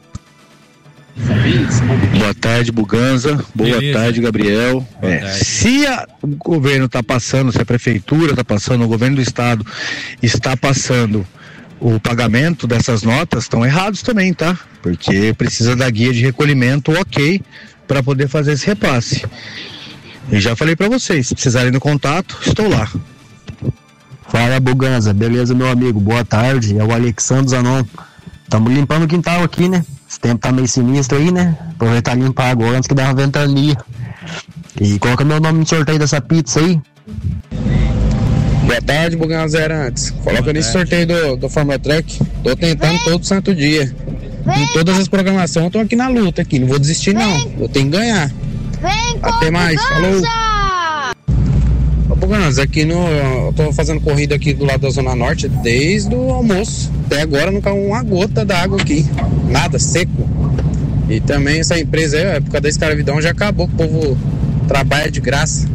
Boa tarde, Buganza. Boa Beleza. tarde, Gabriel. Boa é, tarde. Se a, o governo está passando, se a prefeitura está passando, o governo do estado está passando o pagamento dessas notas, estão errados também, tá? Porque precisa da guia de recolhimento, ok, para poder fazer esse repasse. Eu já falei para vocês, se precisarem do contato, estou lá. Fala, Buganza. Beleza, meu amigo? Boa tarde. É o Alexandre Zanon. Estamos limpando o quintal aqui, né? Esse tempo tá meio sinistro aí, né? Aproveitar e limpar agora antes que dê uma ventania. E coloca meu nome no sorteio dessa pizza aí. Boa tarde, Buganza Erantes. Coloca nesse sorteio do, do Fórmula Truck. Tô tentando todo santo dia. Em todas as programações, eu tô aqui na luta aqui. Não vou desistir, não. Eu tenho que ganhar. Até mais. Falou. Buganza, aqui no. Eu tô fazendo corrida aqui do lado da Zona Norte desde o almoço. Até agora não caiu uma gota d'água aqui. Nada, seco. E também essa empresa aí, a época da escravidão já acabou, que o povo trabalha de graça.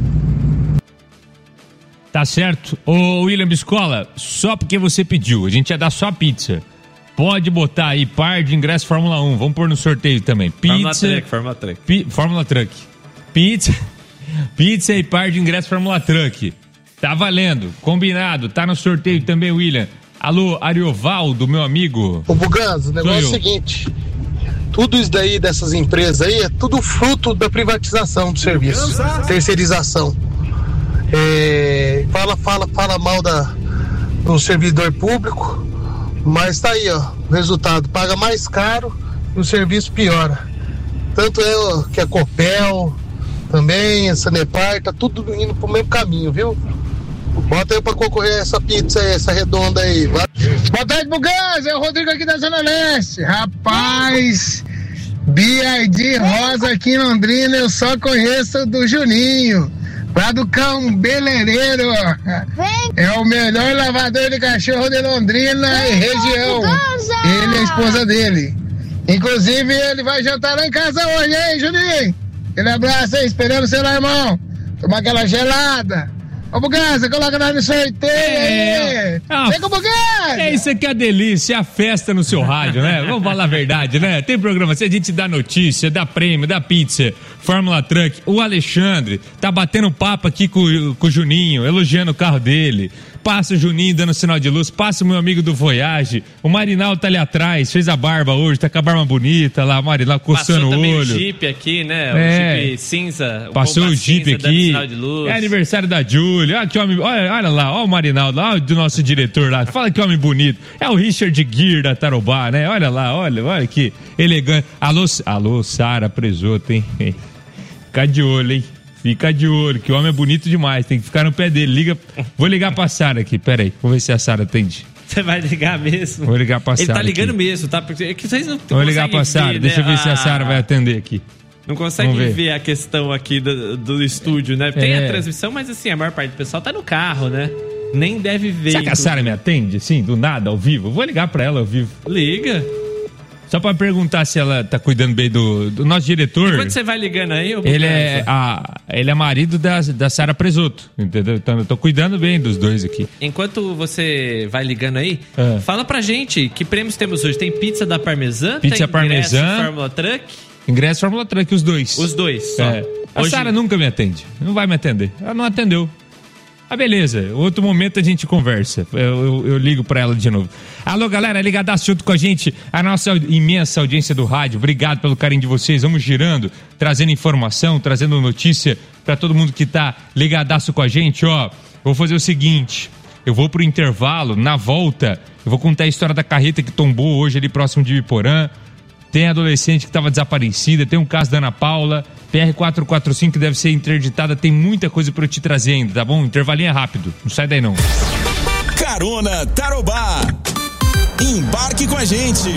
Tá certo. Ô William Biscola, só porque você pediu, a gente ia dar só pizza. Pode botar aí par de ingresso Fórmula um. Vamos pôr no sorteio também. Pizza. Fórmula Truck, Fórmula Truck. Pi, Fórmula Truck. Pizza. Pizza e par de ingresso Fórmula Truck. Tá valendo. Combinado. Tá no sorteio também, William. Alô, Ariovaldo, meu amigo. Ô, Buganza, o negócio é o seguinte. Tudo isso daí, dessas empresas aí, é tudo fruto da privatização do serviço. Terceirização. É, fala, fala, fala mal da, do servidor público, mas tá aí, ó, o resultado, paga mais caro e o serviço piora. Tanto é ó, que a Copel, também, a Sanepar, tá tudo indo pro mesmo caminho, viu? Bota aí pra concorrer essa pizza aí, essa redonda aí. Vai. Boa tarde, Buganza, é o Rodrigo aqui da Zona Leste. Rapaz, B I D Rosa aqui em Londrina, eu só conheço do Juninho. Lá do Cão Beleireiro, é o melhor lavador de cachorro de Londrina e região. Ele e a esposa dele. Inclusive, ele vai jantar lá em casa hoje, hein, Juninho? Aquele abraço aí, esperando o seu irmão. Tomar aquela gelada. Ô, Buganza, coloca nós no sorteio é, aí. É, Vem com o Buganza. É isso aqui, a delícia, a festa no seu rádio, né? Vamos falar a verdade, né? Tem programa, se a gente dá notícia, dá prêmio, dá pizza, Fórmula Truck. O Alexandre tá batendo papo aqui com, com o Juninho, elogiando o carro dele. Passa o Juninho dando sinal de luz, passa o meu amigo do Voyage. O Marinal tá ali atrás, fez a barba hoje, tá com a barba bonita lá, o Marinal coçando o olho. Passou também o Jeep aqui, né? É. O Jeep cinza. Passou o Jeep aqui. É aniversário da Júlia. Olha que homem, olha, olha lá, olha o Marinaldo, olha do nosso diretor lá. Fala que homem bonito. É o Richard Gere da Tarobá, né? Olha lá, olha, olha que elegante. Alô, alô, Sara Presoto, hein? Fica de olho, hein? Fica de olho, que o homem é bonito demais, tem que ficar no pé dele. Liga, vou ligar pra Sara aqui, peraí, vou ver se a Sara atende. Você vai ligar mesmo? Vou ligar pra Sara. Ele tá ligando aqui. mesmo, tá? Porque é que vocês não Vou ligar pra Sara, né? deixa eu ver ah, se a Sara vai atender aqui. Não consegue ver. ver a questão aqui do, do estúdio, né? Tem é. a transmissão, mas assim, a maior parte do pessoal tá no carro, né? Nem deve ver. Será que a Sara me atende, assim, do nada, ao vivo? Vou ligar pra ela ao vivo. Liga. Só pra perguntar se ela tá cuidando bem do, do nosso diretor. Enquanto você vai ligando aí, eu vou ele é, a, ele é marido da, da Sara Presoto, entendeu? Então eu tô cuidando bem dos dois aqui. Enquanto você vai ligando aí, é. fala pra gente que prêmios temos hoje. Tem pizza da Parmesan, pizza tem Parmesan, ingresso Fórmula Truck. Ingresso Fórmula Truck, os dois. Os dois, só. É. A hoje... Sara nunca me atende, não vai me atender. Ela não atendeu. Ah, beleza. Outro momento a gente conversa. Eu, eu, eu ligo pra ela de novo. Alô, galera, ligadaço junto com a gente, a nossa imensa audiência do rádio. Obrigado pelo carinho de vocês. Vamos girando, trazendo informação, trazendo notícia pra todo mundo que tá ligadaço com a gente. Ó, vou fazer o seguinte. Eu vou pro intervalo, na volta, eu vou contar a história da carreta que tombou hoje ali próximo de Ibiporã. Tem adolescente que estava desaparecida, tem um caso da Ana Paula, P R quatrocentos e quarenta e cinco que deve ser interditada, tem muita coisa para eu te trazer ainda, tá bom? Intervalinho é rápido, não sai daí não. Carona Tarobá. Embarque com a gente.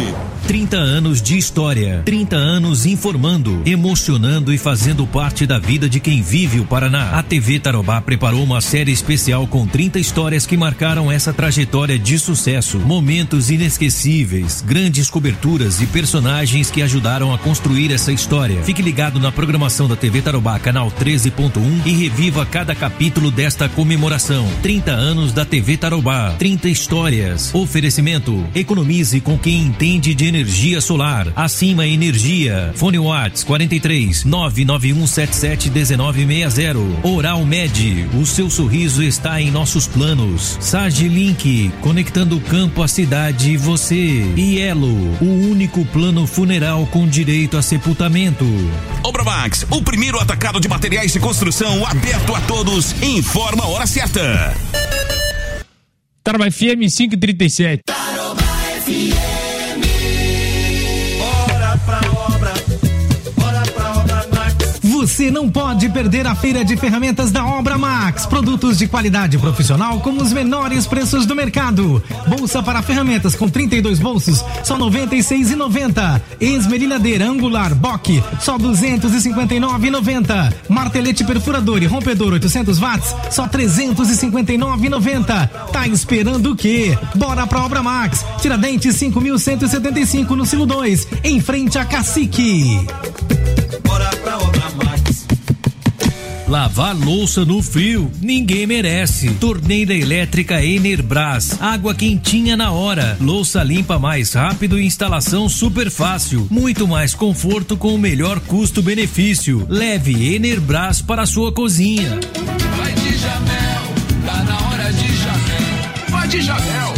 trinta anos de história, trinta anos informando, emocionando e fazendo parte da vida de quem vive o Paraná. A T V Tarobá preparou uma série especial com trinta histórias que marcaram essa trajetória de sucesso, momentos inesquecíveis, grandes coberturas e personagens que ajudaram a construir essa história. Fique ligado na programação da T V Tarobá, canal treze ponto um, e reviva cada capítulo desta comemoração. trinta anos da T V Tarobá, trinta histórias. Oferecimento: economize com quem entende de energia solar. Acima Energia. Fone Whats quarenta e três, nove nove um sete sete um nove seis zero. Oral Med, o seu sorriso está em nossos planos. Sagilink, conectando o campo à cidade e você. E Elo, o único plano funeral com direito a sepultamento. Obramax, o primeiro atacado de materiais de construção aberto a todos. Informa a hora certa. Tarobá F M cinco e trinta e sete. Tarobá F M. Bora pra obra. Bora pra obra Max. Você não pode perder a feira de ferramentas da Obra Max. Produtos de qualidade profissional com os menores preços do mercado. Bolsa para ferramentas com trinta e dois bolsos, só noventa e seis reais e noventa centavos. Esmerilhadeira angular Bock, só duzentos e cinquenta e nove reais e noventa centavos. Martelete perfurador e rompedor oitocentos watts, só trezentos e cinquenta e nove reais e noventa centavos. Tá esperando o quê? Bora pra Obra Max. Tiradentes cinco mil cento e setenta e cinco no Silo dois, em frente a Cacique. Bora pra obra Max. Lavar louça no frio, ninguém merece. Torneira elétrica Enerbras, água quentinha na hora. Louça limpa mais rápido e instalação super fácil. Muito mais conforto com o melhor custo-benefício. Leve Enerbras para a sua cozinha. Vai de Jamel, tá na hora de Jamel. Vai de Jamel.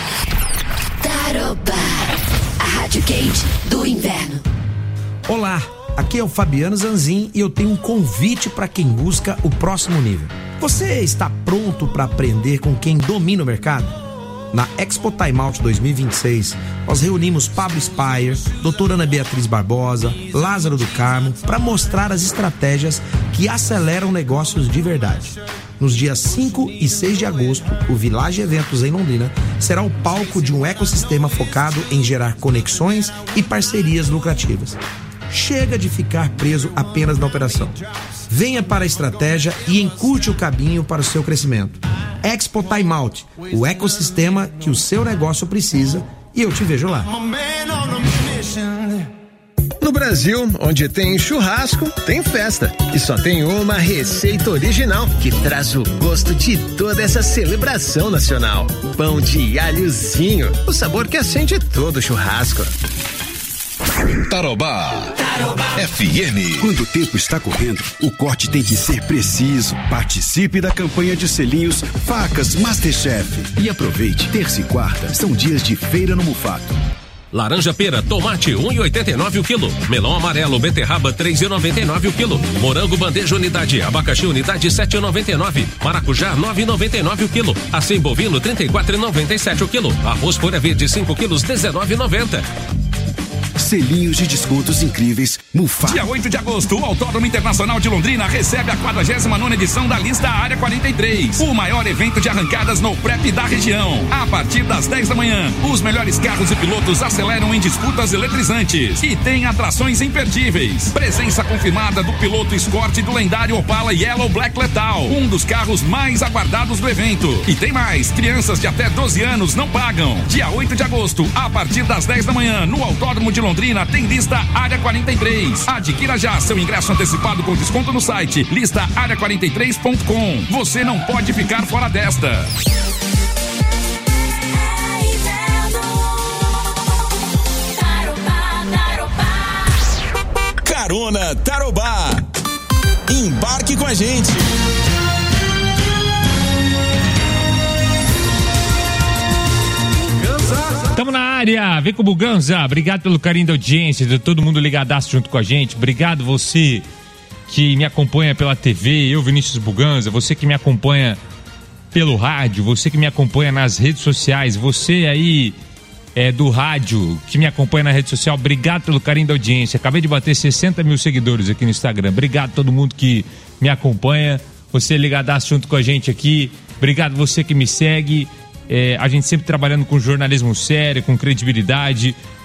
Tarobá, a rádio quente do inverno. Olá. Aqui é o Fabiano Zanzin e eu tenho um convite para quem busca o próximo nível. Você está pronto para aprender com quem domina o mercado? Na Expo Time Out dois mil e vinte e seis, nós reunimos Pablo Spire, doutora Ana Beatriz Barbosa, Lázaro do Carmo, para mostrar as estratégias que aceleram negócios de verdade. Nos dias cinco e seis de agosto, o Village Eventos em Londrina será o palco de um ecossistema focado em gerar conexões e parcerias lucrativas. Chega de ficar preso apenas na operação. Venha para a estratégia e encurte o caminho para o seu crescimento. Expo Time Out, o ecossistema que o seu negócio precisa, e eu te vejo lá. No Brasil, onde tem churrasco, tem festa. E só tem uma receita original que traz o gosto de toda essa celebração nacional. Pão de alhozinho, o sabor que acende todo churrasco. Tarobá. Tarobá F M. Quando o tempo está correndo, o corte tem que ser preciso. Participe da campanha de selinhos Facas Masterchef. E aproveite, terça e quarta são dias de feira no Mufato. Laranja pera, tomate um e oitenta e nove o quilo. Melão amarelo, beterraba três e noventa e nove o quilo. Morango bandeja unidade, abacaxi unidade sete e noventa e nove. Maracujá nove e noventa e nove o quilo. Acém bovino trinta e quatro e noventa e sete o quilo. Arroz folha verde cinco quilos dezenove e noventa. Selinhos de descontos incríveis, Mufato. Dia oito de agosto, o Autódromo Internacional de Londrina recebe a quadragésima nona edição da lista Área quarenta e três. O maior evento de arrancadas no prep da região. A partir das dez da manhã, os melhores carros e pilotos aceleram em disputas eletrizantes. E tem atrações imperdíveis. Presença confirmada do piloto escorte do lendário Opala Yellow Black Lethal, um dos carros mais aguardados do evento. E tem mais, crianças de até doze anos não pagam. Dia oito de agosto, a partir das dez da manhã, no Autódromo de Londrina, tem lista Área quarenta e três. Adquira já seu ingresso antecipado com desconto no site lista área quarenta e três ponto com. Você não pode ficar fora desta. Carona Tarobá. Embarque com a gente. Estamos na área, vem com o Buganza. Obrigado pelo carinho da audiência, de todo mundo ligadaço junto com a gente. Obrigado você que me acompanha pela T V, eu, Vinícius Buganza, você que me acompanha pelo rádio, você que me acompanha nas redes sociais, você aí é, do rádio que me acompanha na rede social, obrigado pelo carinho da audiência. Acabei de bater sessenta mil seguidores aqui no Instagram. Obrigado a todo mundo que me acompanha, você ligadaço junto com a gente aqui. Obrigado você que me segue. É, a gente sempre trabalhando com jornalismo sério, com credibilidade.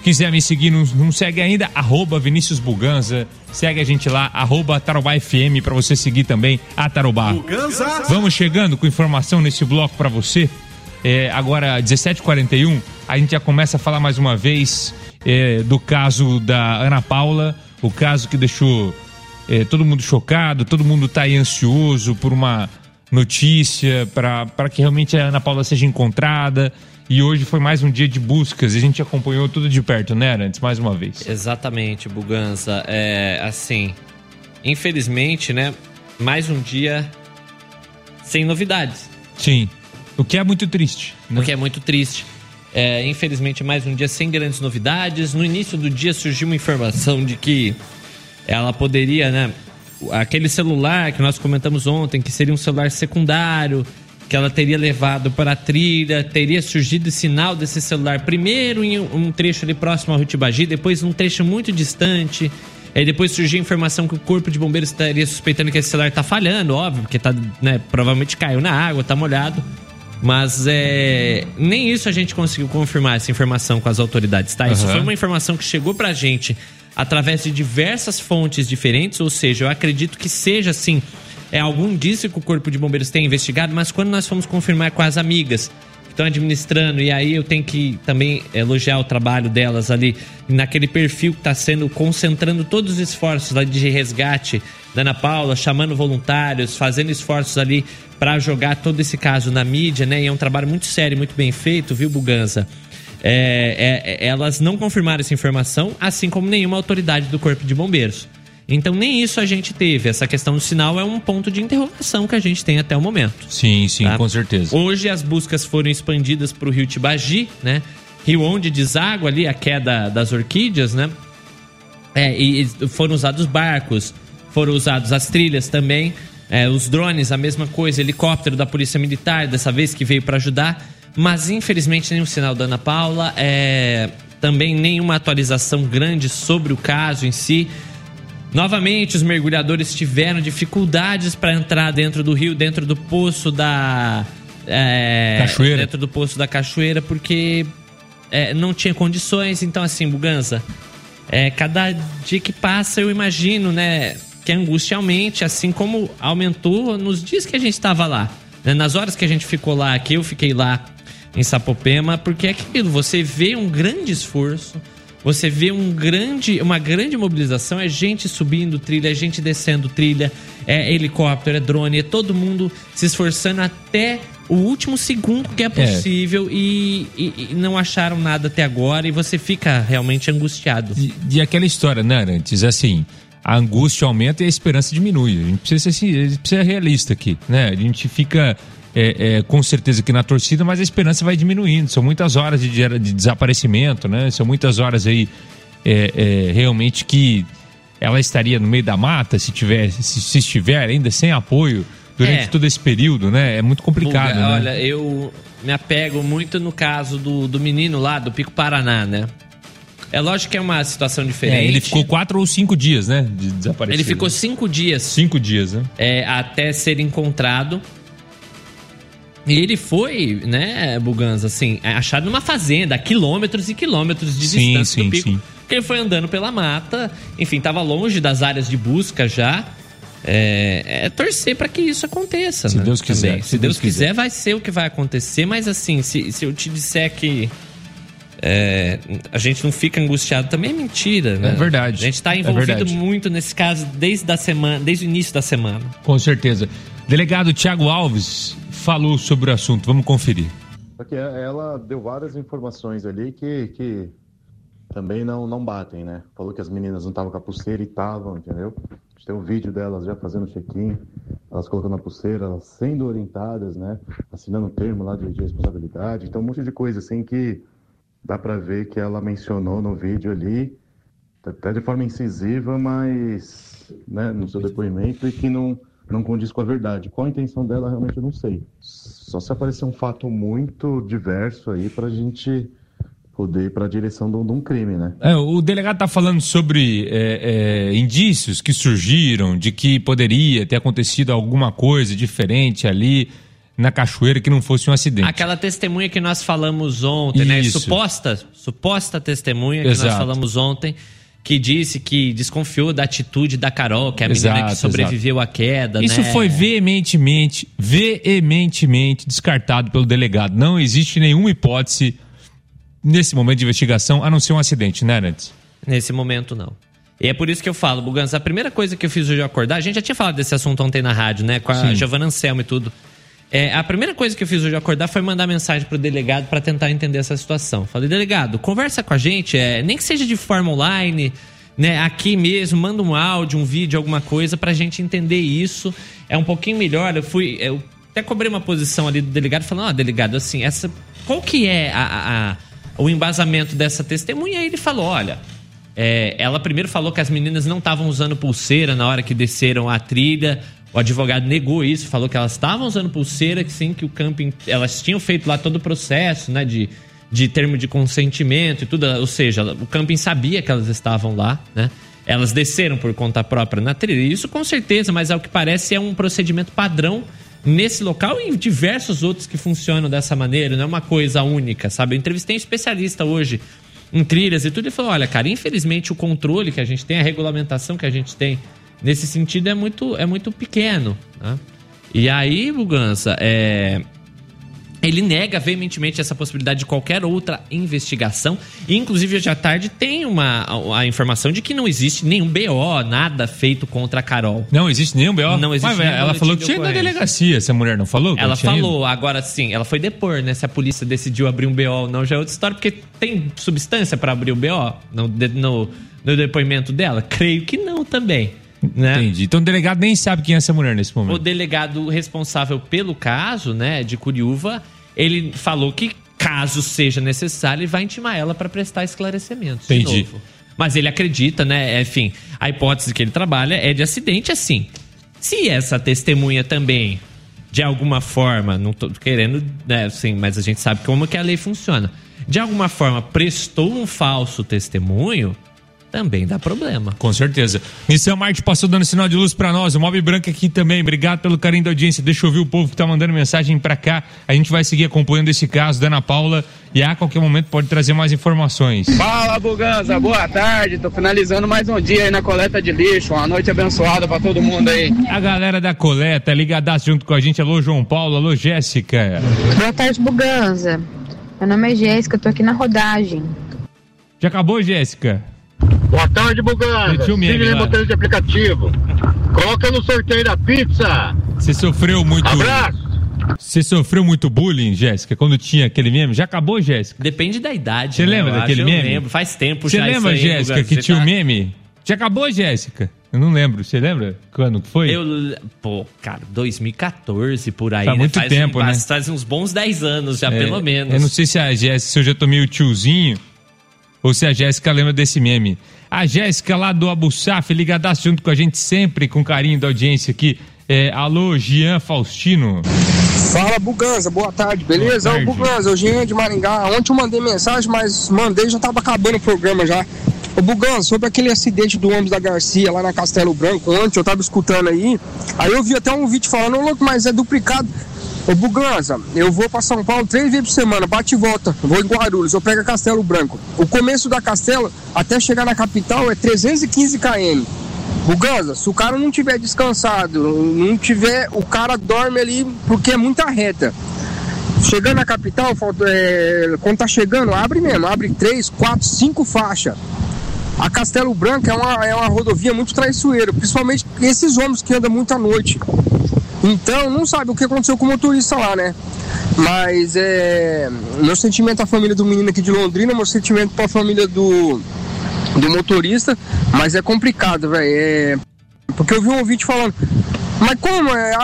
Quiser me seguir, não, não segue ainda, arroba Vinícius Buganza. Segue a gente lá, arroba Tarobá F M, pra você seguir também a Tarobá. Buganza. Vamos chegando com informação nesse bloco pra você. É, agora, dezessete e quarenta e um, a gente já começa a falar mais uma vez é, do caso da Ana Paula, o caso que deixou é, todo mundo chocado, todo mundo tá aí ansioso por uma notícia para que realmente a Ana Paula seja encontrada. E hoje foi mais um dia de buscas e a gente acompanhou tudo de perto, né, Arantes? Mais uma vez. Exatamente, Buganza. É, assim, infelizmente, né, mais um dia sem novidades. Sim, o que é muito triste. Né? O que é muito triste. É, infelizmente, mais um dia sem grandes novidades. No início do dia surgiu uma informação de que ela poderia, né, aquele celular que nós comentamos ontem, que seria um celular secundário, que ela teria levado para a trilha, teria surgido sinal desse celular primeiro em um trecho ali próximo ao Rio Tibagi, depois um trecho muito distante, aí depois surgiu a informação que o Corpo de Bombeiros estaria suspeitando que esse celular está falhando, óbvio, porque tá, né, provavelmente caiu na água, está molhado, mas é, nem isso a gente conseguiu confirmar, essa informação com as autoridades, tá? Isso uhum. foi uma informação que chegou pra gente através de diversas fontes diferentes, ou seja, eu acredito que seja assim, é algum indício que o Corpo de Bombeiros tem investigado, mas quando nós fomos confirmar com as amigas que estão administrando, e aí eu tenho que também elogiar o trabalho delas ali, naquele perfil que está sendo, concentrando todos os esforços lá de resgate da Ana Paula, chamando voluntários, fazendo esforços ali para jogar todo esse caso na mídia, né? E é um trabalho muito sério, muito bem feito, viu, Buganza? É, é, elas não confirmaram essa informação, assim como nenhuma autoridade do Corpo de Bombeiros. Então nem isso a gente teve. Essa questão do sinal é um ponto de interrogação que a gente tem até o momento. Sim, sim, tá? Com certeza. Hoje as buscas foram expandidas para o Rio Tibagi, né? Rio onde deságua ali a queda das orquídeas, né? É, e foram usados barcos, foram usados as trilhas também, é, os drones, a mesma coisa, helicóptero da Polícia Militar, dessa vez que veio para ajudar, mas infelizmente nenhum sinal da Ana Paula, é, também nenhuma atualização grande sobre o caso em si. Novamente, os mergulhadores tiveram dificuldades para entrar dentro do rio, dentro do poço da... É, cachoeira. Dentro do poço da cachoeira, porque é, não tinha condições. Então, assim, Buganza, é, cada dia que passa eu imagino, né, que a angústia aumente, assim como aumentou nos dias que a gente estava lá. Né, nas horas que a gente ficou lá, que eu fiquei lá em Sapopema, porque é aquilo, você vê um grande esforço, você vê um grande, uma grande mobilização, é gente subindo trilha, é gente descendo trilha, é helicóptero, é drone, é todo mundo se esforçando até o último segundo que é possível, é. E, e, e não acharam nada até agora, e você fica realmente angustiado. E, e aquela história, né, Arantes, assim, a angústia aumenta e a esperança diminui. A gente precisa ser, a gente precisa ser realista aqui, né? A gente fica... É, é, com certeza que na torcida, mas a esperança vai diminuindo. São muitas horas de, de desaparecimento, né? São muitas horas aí é, é, realmente que ela estaria no meio da mata, se, tiver, se, se estiver ainda sem apoio durante é. todo esse período, né? É muito complicado. Buga, né? Olha, eu me apego muito no caso do, do menino lá do Pico Paraná, né? É lógico que é uma situação diferente. É, ele ficou quatro ou cinco dias, né? De desaparecido. Ele ficou cinco dias. Cinco dias, né? É, até ser encontrado. E ele foi, né, Buganza, assim, achado numa fazenda, a quilômetros e quilômetros de sim, distância sim, do pico. Sim. Porque ele foi andando pela mata, enfim, estava longe das áreas de busca já. É, é torcer para que isso aconteça, se né? Deus quiser. Se, se Deus, Deus quiser, quiser, vai ser o que vai acontecer. Mas assim, se, se eu te disser que é, a gente não fica angustiado, também é mentira, né? É verdade. A gente está envolvido é muito nesse caso desde, a semana, desde o início da semana. Com certeza. Delegado Tiago Alves falou sobre o assunto, vamos conferir. Porque ela deu várias informações ali que, que também não, não batem, né? Falou que as meninas não estavam com a pulseira e estavam, entendeu? A gente tem um vídeo delas já fazendo check-in, elas colocando a pulseira, elas sendo orientadas, né? Assinando o termo lá de, de responsabilidade. Então um monte de coisa assim que dá pra ver que ela mencionou no vídeo ali, até de forma incisiva, mas, né, no seu depoimento, e que não... não condiz com a verdade. Qual a intenção dela, realmente eu não sei. Só se aparecer um fato muito diverso aí pra gente poder ir pra direção de um crime, né? É, o delegado tá falando sobre é, é, indícios que surgiram de que poderia ter acontecido alguma coisa diferente ali na cachoeira que não fosse um acidente. Aquela testemunha que nós falamos ontem, né? Isso. Suposta, suposta testemunha que Exato. nós falamos ontem, que disse que desconfiou da atitude da Carol, que é a menina Exato, que sobreviveu à queda, Isso né? foi veementemente, veementemente descartado pelo delegado. Não existe nenhuma hipótese nesse momento de investigação, a não ser um acidente, né, Arantes? Nesse momento, não. E é por isso que eu falo, Buganza, a primeira coisa que eu fiz hoje ao acordar, a gente já tinha falado desse assunto ontem na rádio, né? Com a Sim. Giovana Anselmo e tudo. É, a primeira coisa que eu fiz hoje ao acordar foi mandar mensagem pro delegado para tentar entender essa situação. Falei, delegado, conversa com a gente, é, nem que seja de forma online, né? Aqui mesmo, manda um áudio, um vídeo, alguma coisa pra gente entender isso. É um pouquinho melhor. Eu fui. Eu até cobrei uma posição ali do delegado falando, ó, delegado, assim, essa. Qual que é a, a, a, o embasamento dessa testemunha? Aí ele falou, olha. É, ela primeiro falou que as meninas não estavam usando pulseira na hora que desceram a trilha. O advogado negou isso, falou que elas estavam usando pulseira, que sim, que o camping... Elas tinham feito lá todo o processo, né, de, de termo de consentimento e tudo. Ou seja, o camping sabia que elas estavam lá, né? Elas desceram por conta própria na trilha. Isso com certeza, mas ao que parece é um procedimento padrão nesse local e em diversos outros que funcionam dessa maneira. Não é uma coisa única, sabe? Eu entrevistei um especialista hoje em trilhas e tudo, e falou, olha, cara, infelizmente o controle que a gente tem, a regulamentação que a gente tem nesse sentido é muito, é muito pequeno, né? E aí, Buganza, é... ele nega veementemente essa possibilidade de qualquer outra investigação. E, inclusive, hoje à tarde tem uma, a informação de que não existe nenhum B O, nada feito contra a Carol. Não existe nenhum B O? Não existe Mas, nenhum ela falou que tinha ido na delegacia, essa mulher não falou? Ela tinha falou, ido? agora sim, ela foi depor, né? Se a polícia decidiu abrir um B O ou não, já é outra história, porque tem substância para abrir o B O no, no, no depoimento dela? Creio que não também. Né? Entendi. Então o delegado nem sabe quem é essa mulher nesse momento. O delegado responsável pelo caso, né, de Curiúva, ele falou que, caso seja necessário, ele vai intimar ela para prestar esclarecimentos. Entendi. De novo. Mas ele acredita, né? Enfim, a hipótese que ele trabalha é de acidente, assim. Se essa testemunha também, de alguma forma, não tô querendo, né, assim, mas a gente sabe como que a lei funciona. De alguma forma, prestou um falso testemunho, também dá problema. Com certeza. Nissan Marte passou dando sinal de luz pra nós. O Mob Branco aqui também. Obrigado pelo carinho da audiência. Deixa eu ouvir o povo que tá mandando mensagem pra cá. A gente vai seguir acompanhando esse caso da Ana Paula e a qualquer momento pode trazer mais informações. Fala, Buganza. Boa tarde. Tô finalizando mais um dia aí na coleta de lixo. Uma noite abençoada pra todo mundo aí. A galera da coleta, ligadaço junto com a gente. Alô, João Paulo. Alô, Jéssica. Boa tarde, Buganza. Meu nome é Jéssica. Eu tô aqui na rodagem. Já acabou, Jéssica? Boa tarde, Buganza. Siga motorista de aplicativo. Coloca no sorteio da pizza. Você sofreu muito... Abraço. Você sofreu muito bullying, Jéssica, quando tinha aquele meme? Já acabou, Jéssica? Depende da idade. Você né? lembra Eu daquele acho, meme? Eu lembro, faz tempo Você já. lembra, isso aí, Jéssica, Buganza, que você tinha o tá... um meme? Já acabou, Jéssica? Eu não lembro. Você lembra quando que foi? Eu, pô, cara, dois mil e catorze por aí, faz né? muito faz tempo, um, né? Faz uns bons dez anos já, É, pelo menos. Eu não sei se a Jéssica, se eu já tô meio tiozinho, ou se a Jéssica lembra desse meme. A Jéssica lá do Abu Saf, ligadaço junto com a gente sempre, com carinho da audiência aqui. É, alô, Jean Faustino. Fala, Buganza, boa tarde, beleza? Boa tarde. Ô, Buganza, o Jean de Maringá. Ontem eu mandei mensagem, mas mandei já tava acabando o programa já. Ô, Buganza, sobre aquele acidente do ônibus da Garcia lá na Castelo Branco, ontem eu tava escutando aí. Aí eu vi até um vídeo falando, ô, louco, mas é duplicado. Ô, Buganza, eu vou pra São Paulo três vezes por semana, bate e volta. Vou em Guarulhos, eu pego a Castelo Branco. O começo da Castelo, até chegar na capital, é trezentos e quinze quilômetros. Buganza, se o cara não tiver descansado, não tiver, o cara dorme ali porque é muita reta. Chegando na capital, é, quando tá chegando, abre mesmo, abre três, quatro, cinco faixas. A Castelo Branco é uma, é uma rodovia muito traiçoeira, principalmente esses ônibus que andam muito à noite. Então, não sabe o que aconteceu com o motorista lá, né? Mas é... meu sentimento à família do menino aqui de Londrina, meu sentimento pra família do, do motorista, mas é complicado, velho. É... Porque eu vi um ouvinte falando, mas como? É,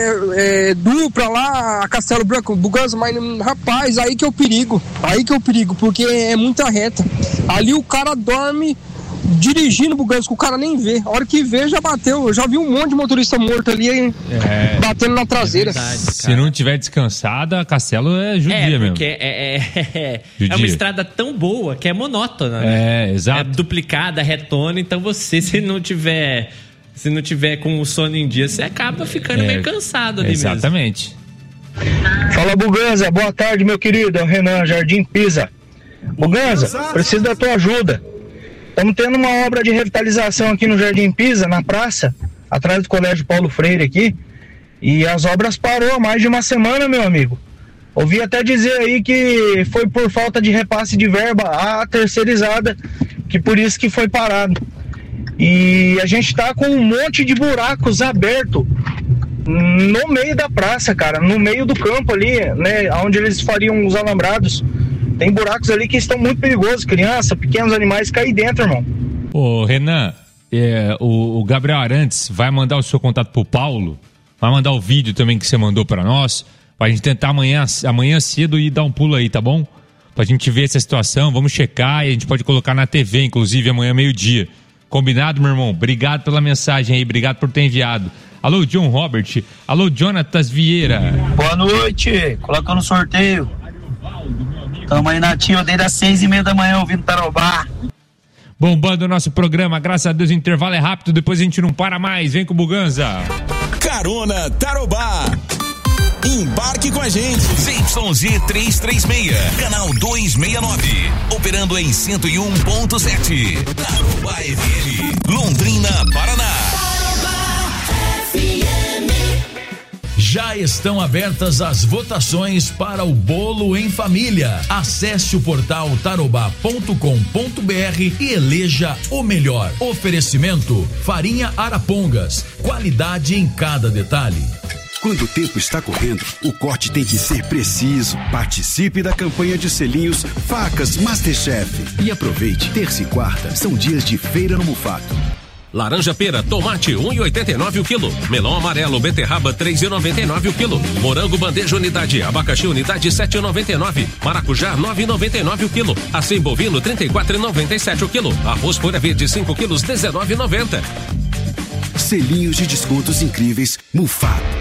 é, é dupla lá, a Castelo Branco, Buganza, mas rapaz, aí que é o perigo. Aí que é o perigo, porque é muita reta. Ali o cara dorme dirigindo, Buganza, que o cara nem vê. A hora que vê, já bateu. Eu já vi um monte de motorista morto ali, é, batendo na traseira. É verdade, se não tiver descansada, a Castelo é judia é, mesmo. Porque é, é, Judia. é uma estrada tão boa que é monótona, né? É, exato. É duplicada, retona, então você, se não tiver, se não tiver com o sono em dia, você acaba ficando É, meio cansado ali exatamente. mesmo. Fala, Buganza, boa tarde, meu querido, é o Renan, Jardim Pisa. Buganza, preciso da tua ajuda. Estamos tendo uma obra de revitalização aqui no Jardim Pisa, na praça, atrás do Colégio Paulo Freire aqui, e as obras parou há mais de uma semana, meu amigo. Ouvi até dizer aí que foi por falta de repasse de verba à terceirizada, que por isso que foi parado. E a gente tá com um monte de buracos abertos no meio da praça, cara, no meio do campo ali, né, onde eles fariam os alambrados. Tem buracos ali que estão muito perigosos, criança, pequenos animais caem dentro, irmão. Ô, Renan, é, o, o Gabriel Arantes vai mandar o seu contato pro Paulo, vai mandar o vídeo também que você mandou pra nós, pra gente tentar amanhã, amanhã cedo e dar um pulo aí, tá bom? Pra gente ver essa situação, vamos checar e a gente pode colocar na T V, inclusive, amanhã meio-dia. Combinado, meu irmão? Obrigado pela mensagem aí, obrigado por ter enviado. Alô, John Robert. Alô, Jonatas Vieira. Boa noite, colocando no sorteio. Tamo aí na ativa desde as seis e meia da manhã ouvindo Tarobá. Bombando o nosso programa, graças a Deus o intervalo é rápido, depois a gente não para mais. Vem com o Buganza. Carona Tarobá. Embarque com a gente. Z Y Z trezentos e trinta e seis, canal duzentos e sessenta e nove. Operando em cento e um ponto sete. Tarobá F M. Londrina, Paraná. Já estão abertas as votações para o Bolo em Família. Acesse o portal tarobá ponto com ponto br e eleja o melhor. Oferecimento: farinha Arapongas. Qualidade em cada detalhe. Quando o tempo está correndo, o corte tem que ser preciso. Participe da campanha de selinhos Facas Masterchef. E aproveite, terça e quarta são dias de feira no Mufato. Laranja pera, tomate, um e oitenta e nove o quilo. Melão amarelo, beterraba, três e noventa e nove o quilo. Morango bandeja unidade, abacaxi unidade, sete e noventa e nove. Maracujá, nove e noventa e nove o quilo. Acém bovino, trinta e quatro e noventa e sete o quilo. Arroz folha verde, cinco quilos, dezenove e noventa. Selinhos de descontos incríveis, Mufato.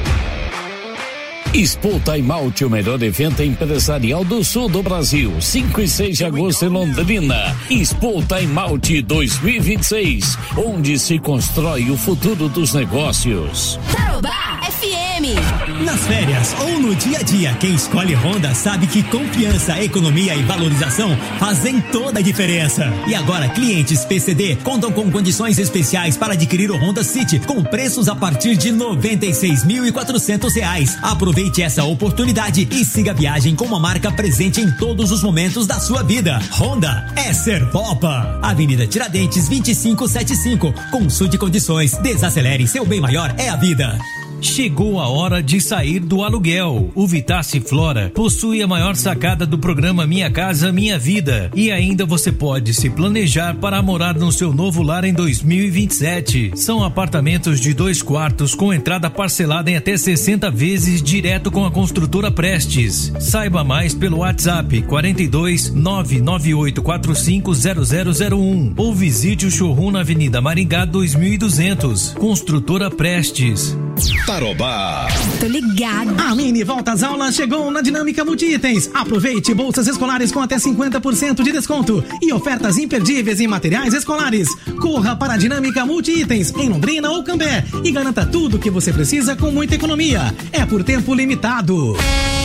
Expo Time Out, o melhor evento empresarial do sul do Brasil. cinco e seis de agosto em Londrina. Expo Time Out dois mil e vinte e seis, onde se constrói o futuro dos negócios. Tarobá F M. Nas férias ou no dia a dia, quem escolhe Honda sabe que confiança, economia e valorização fazem toda a diferença. E agora, clientes P C D contam com condições especiais para adquirir o Honda City com preços a partir de noventa e seis mil e quatrocentos reais. Aproveite essa oportunidade e siga a viagem com uma marca presente em todos os momentos da sua vida. Honda é ser Popa. Avenida Tiradentes vinte e cinco setenta e cinco. Consulte condições. Desacelere, seu bem maior é a vida. Chegou a hora de sair do aluguel. O Vitace Flora possui a maior sacada do programa Minha Casa Minha Vida. E ainda você pode se planejar para morar no seu novo lar em dois mil e vinte e sete. São apartamentos de dois quartos com entrada parcelada em até sessenta vezes direto com a construtora Prestes. Saiba mais pelo WhatsApp quarenta e dois, nove nove oito quatro cinco zero zero zero um ou visite o showroom na Avenida Maringá dois mil e duzentos. Construtora Prestes. Tarobá. Tô ligado. A mini volta às aulas chegou na Dinâmica Multiitens. Aproveite bolsas escolares com até cinquenta por cento de desconto e ofertas imperdíveis em materiais escolares. Corra para a Dinâmica Multiitens em Londrina ou Cambé e garanta tudo o que você precisa com muita economia. É por tempo limitado.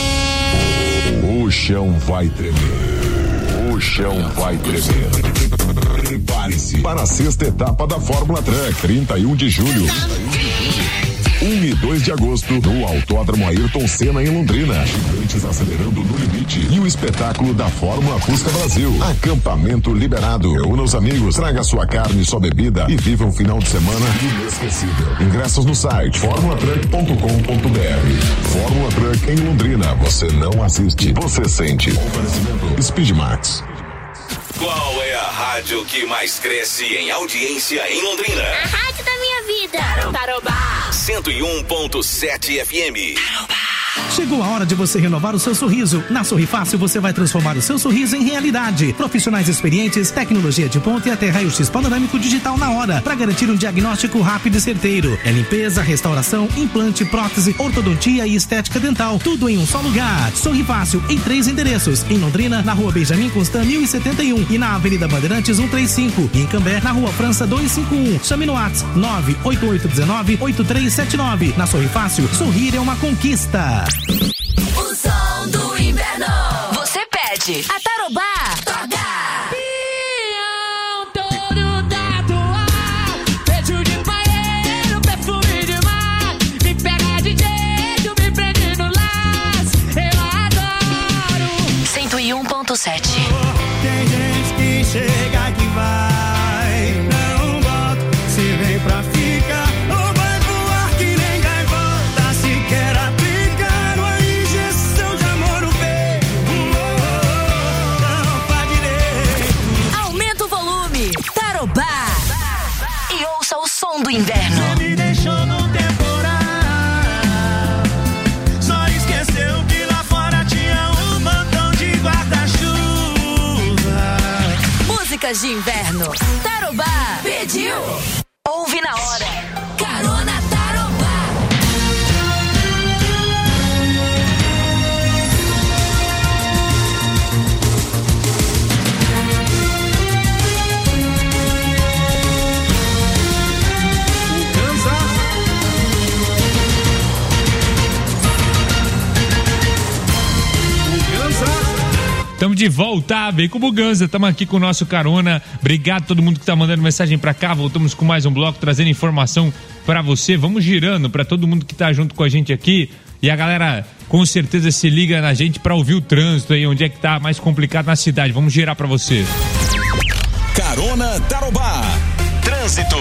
O chão vai tremer. O chão vai tremer. Prepare-se para a sexta etapa da Fórmula Truck, trinta e um de julho. um e dois de agosto, no Autódromo Ayrton Senna, em Londrina. Gigantes acelerando no limite. E o espetáculo da Fórmula Fusca Brasil. Acampamento liberado. Reúna os amigos, traga sua carne e sua bebida e viva um final de semana inesquecível. Ingressos no site fórmula truck ponto com ponto br. Fórmula Truck em Londrina. Você não assiste, você sente. Oferecimento Speedmax. Qual é a rádio que mais cresce em audiência em Londrina? A rádio da minha vida. Tarobá. cento e um ponto sete F M. Tarobá. Chegou a hora de você renovar o seu sorriso. Na Sorri Fácil você vai transformar o seu sorriso em realidade. Profissionais experientes, tecnologia de ponta e até raio-x panorâmico digital na hora, para garantir um diagnóstico rápido e certeiro. É limpeza, restauração, implante, prótese, ortodontia e estética dental. Tudo em um só lugar. Sorri Fácil em três endereços. Em Londrina, na Rua Benjamin Constant mil e setenta e um e na Avenida Bandeirantes cento e trinta e cinco. E em Cambé, na Rua França duzentos e cinquenta e um. Chame no WhatsApp nove oito oito um nove oito três sete nove. Na Sorri Fácil, sorrir é uma conquista. sete. A Tarobá toca. Todo da tua, beijo de banheiro, perfume de mar, me pega de jeito, me prende no laço, eu adoro. cento e um ponto sete. Tem gente que chega que vai, não volta, se vem pra ficar, ou vai voar que nem gaivota, se quer aplicar uma injeção de amor no peito, não faz direito. Aumenta o volume, Tarobá, e ouça o som do inverno. Você me deixou no temporal, só esqueceu que lá fora tinha um montão de guarda-chuva. Músicas de inverno, Tarobá pediu. Ouve na hora. Carona Tarobá. Estamos de volta, vem com o Buganza, estamos aqui com o nosso carona. Obrigado a todo mundo que está mandando mensagem para cá. Voltamos com mais um bloco, trazendo informação para você. Vamos girando para todo mundo que está junto com a gente aqui. E a galera com certeza se liga na gente para ouvir o trânsito aí, onde é que tá mais complicado na cidade. Vamos girar para você. Carona Tarobá. Trânsito.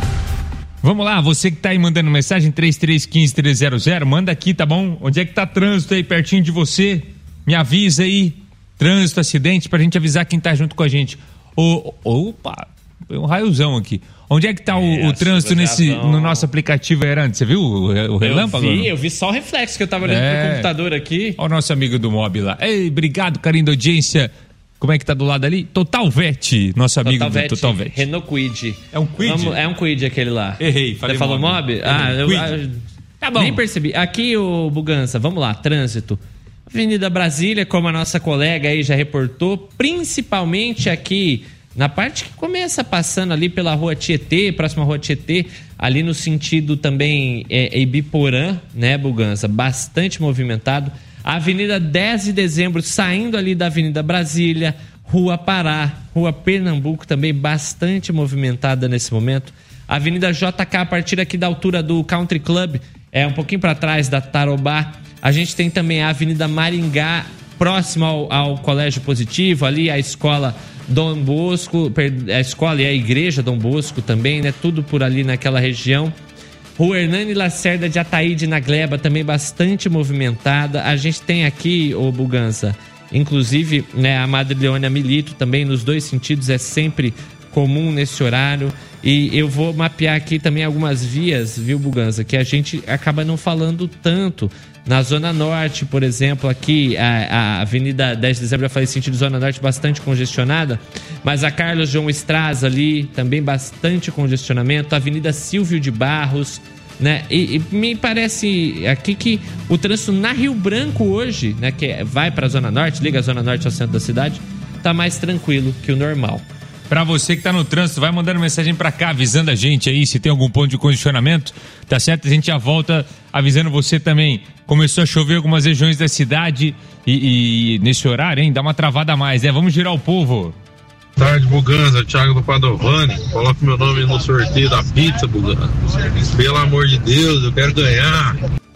Vamos lá, você que tá aí mandando mensagem três três um cinco três zero zero, manda aqui, tá bom? Onde é que tá trânsito aí pertinho de você? Me avisa aí. Trânsito, acidente, pra gente avisar quem tá junto com a gente. O, opa, foi um raiozão aqui. Onde é que tá o, é, o trânsito nesse, no nosso aplicativo Herante? Você viu o, o relâmpago? Eu vi, eu vi só o reflexo que eu tava olhando é. pro computador aqui. Olha o nosso amigo do Mob lá. Ei, obrigado, carinho da audiência. Como é que tá do lado ali? Total Vet, nosso amigo Total do Vet, Total Vet. Renault Kwid. É um Kwid? Vamos, é um Kwid aquele lá. Errei, falei Você falou Mob? Mob? Ah, eu, Kwid. Tá bom. Nem percebi. Aqui, o Buganza, vamos lá, trânsito. Avenida Brasília, como a nossa colega aí já reportou, principalmente aqui na parte que começa passando ali pela Rua Tietê, próxima Rua Tietê, ali no sentido também é, Ibiporã, né, Buganza? Bastante movimentado. A Avenida dez de Dezembro, saindo ali da Avenida Brasília, Rua Pará, Rua Pernambuco também bastante movimentada nesse momento. A Avenida J K, a partir aqui da altura do Country Club, é um pouquinho para trás da Tarobá. A gente tem também a Avenida Maringá, próximo ao, ao Colégio Positivo, ali a escola Dom Bosco, a escola e a igreja Dom Bosco também, né? Tudo por ali naquela região. Rua Hernani Lacerda de Ataíde na Gleba, também bastante movimentada. A gente tem aqui, ô Buganza, inclusive, né, a Madre Leônia Milito também, nos dois sentidos, é sempre comum nesse horário. E eu vou mapear aqui também algumas vias, viu, Buganza, que a gente acaba não falando tanto. Na Zona Norte, por exemplo, aqui a, a Avenida dez de Dezembro, eu falei sentido Zona Norte, bastante congestionada, mas a Carlos João Straz ali, também bastante congestionamento. A Avenida Silvio de Barros, né? E, e me parece aqui que o trânsito na Rio Branco hoje, né, que vai para a Zona Norte, liga a Zona Norte ao centro da cidade, tá mais tranquilo que o normal. Pra você que tá no trânsito, vai mandando mensagem pra cá, avisando a gente aí se tem algum ponto de condicionamento, tá certo? A gente já volta avisando você também. Começou a chover em algumas regiões da cidade e, e nesse horário, hein, dá uma travada a mais, né? Vamos girar o povo. Tarde, Buganza, Thiago do Padovani. Coloca meu nome no sorteio da pizza, Buganza. Pelo amor de Deus, eu quero ganhar.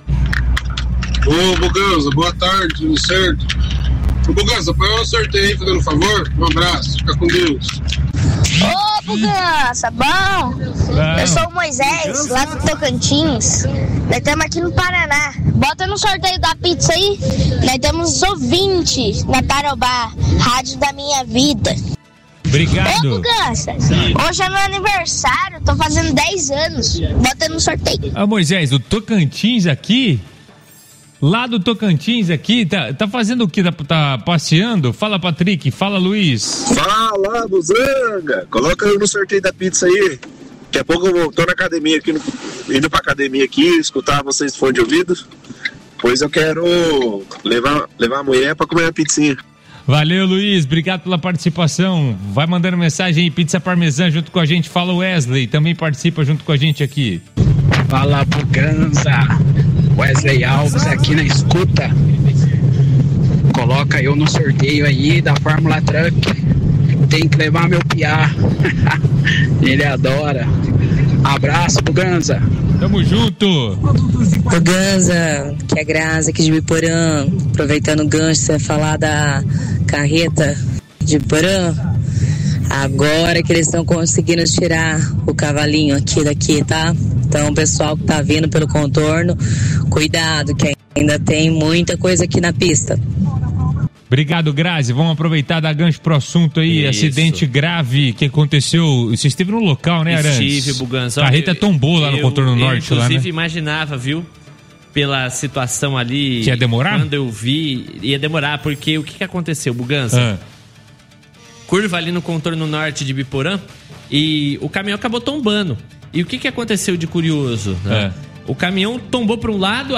Ô, Buganza, boa tarde, tudo certo? Ô, Buganza, põe um sorteio aí, fazendo um favor. Um abraço, fica com Deus. Ô, Buganza, bom? Não. Eu sou o Moisés, lá do Tocantins. Nós estamos aqui no Paraná. Bota no sorteio da pizza aí. Nós temos ouvintes na Tarobá, rádio da minha vida. Obrigado. Ô, Buganza, hoje é meu aniversário, tô fazendo dez anos. Bota no sorteio. Ah, Moisés, o Tocantins aqui... Lá do Tocantins aqui, tá, tá fazendo o quê? Tá, tá passeando? Fala, Patrick. Fala, Luiz. Fala, Buzanga. Coloca eu no sorteio da pizza aí. Daqui a pouco eu tô na academia aqui, no, indo pra academia aqui, escutar vocês de fone de ouvido. Pois eu quero levar, levar a mulher pra comer uma pizzinha. Valeu, Luiz. Obrigado pela participação. Vai mandando mensagem aí, pizza parmesã junto com a gente. Fala, Wesley. Também participa junto com a gente aqui. Fala, Buganza. Wesley Alves aqui na escuta. Coloca eu no sorteio aí da Fórmula Truck. Tem que levar meu piá. Ele adora. Abraço, Buganza. Tamo junto. Buganza, que é Graça aqui de Biporã. Aproveitando o gancho, você falar da carreta de Biporã. Agora que eles estão conseguindo tirar o cavalinho aqui daqui, tá? Então, o pessoal que tá vindo pelo contorno, cuidado, que ainda tem muita coisa aqui na pista. Obrigado, Grazi. Vamos aproveitar da gancho pro assunto aí. Isso. Acidente grave que aconteceu. Você esteve no local, né, Arantes? Estive, Buganza. A carreta tombou lá no contorno eu, norte. Eu, lá, inclusive, né? imaginava, viu? Pela situação ali. Que ia demorar? Quando eu vi, ia demorar, porque o que, que aconteceu, Buganza? Ah. Curva ali no contorno norte de Biporã e o caminhão acabou tombando. E o que, que aconteceu de curioso? Né? É. O caminhão tombou para um lado,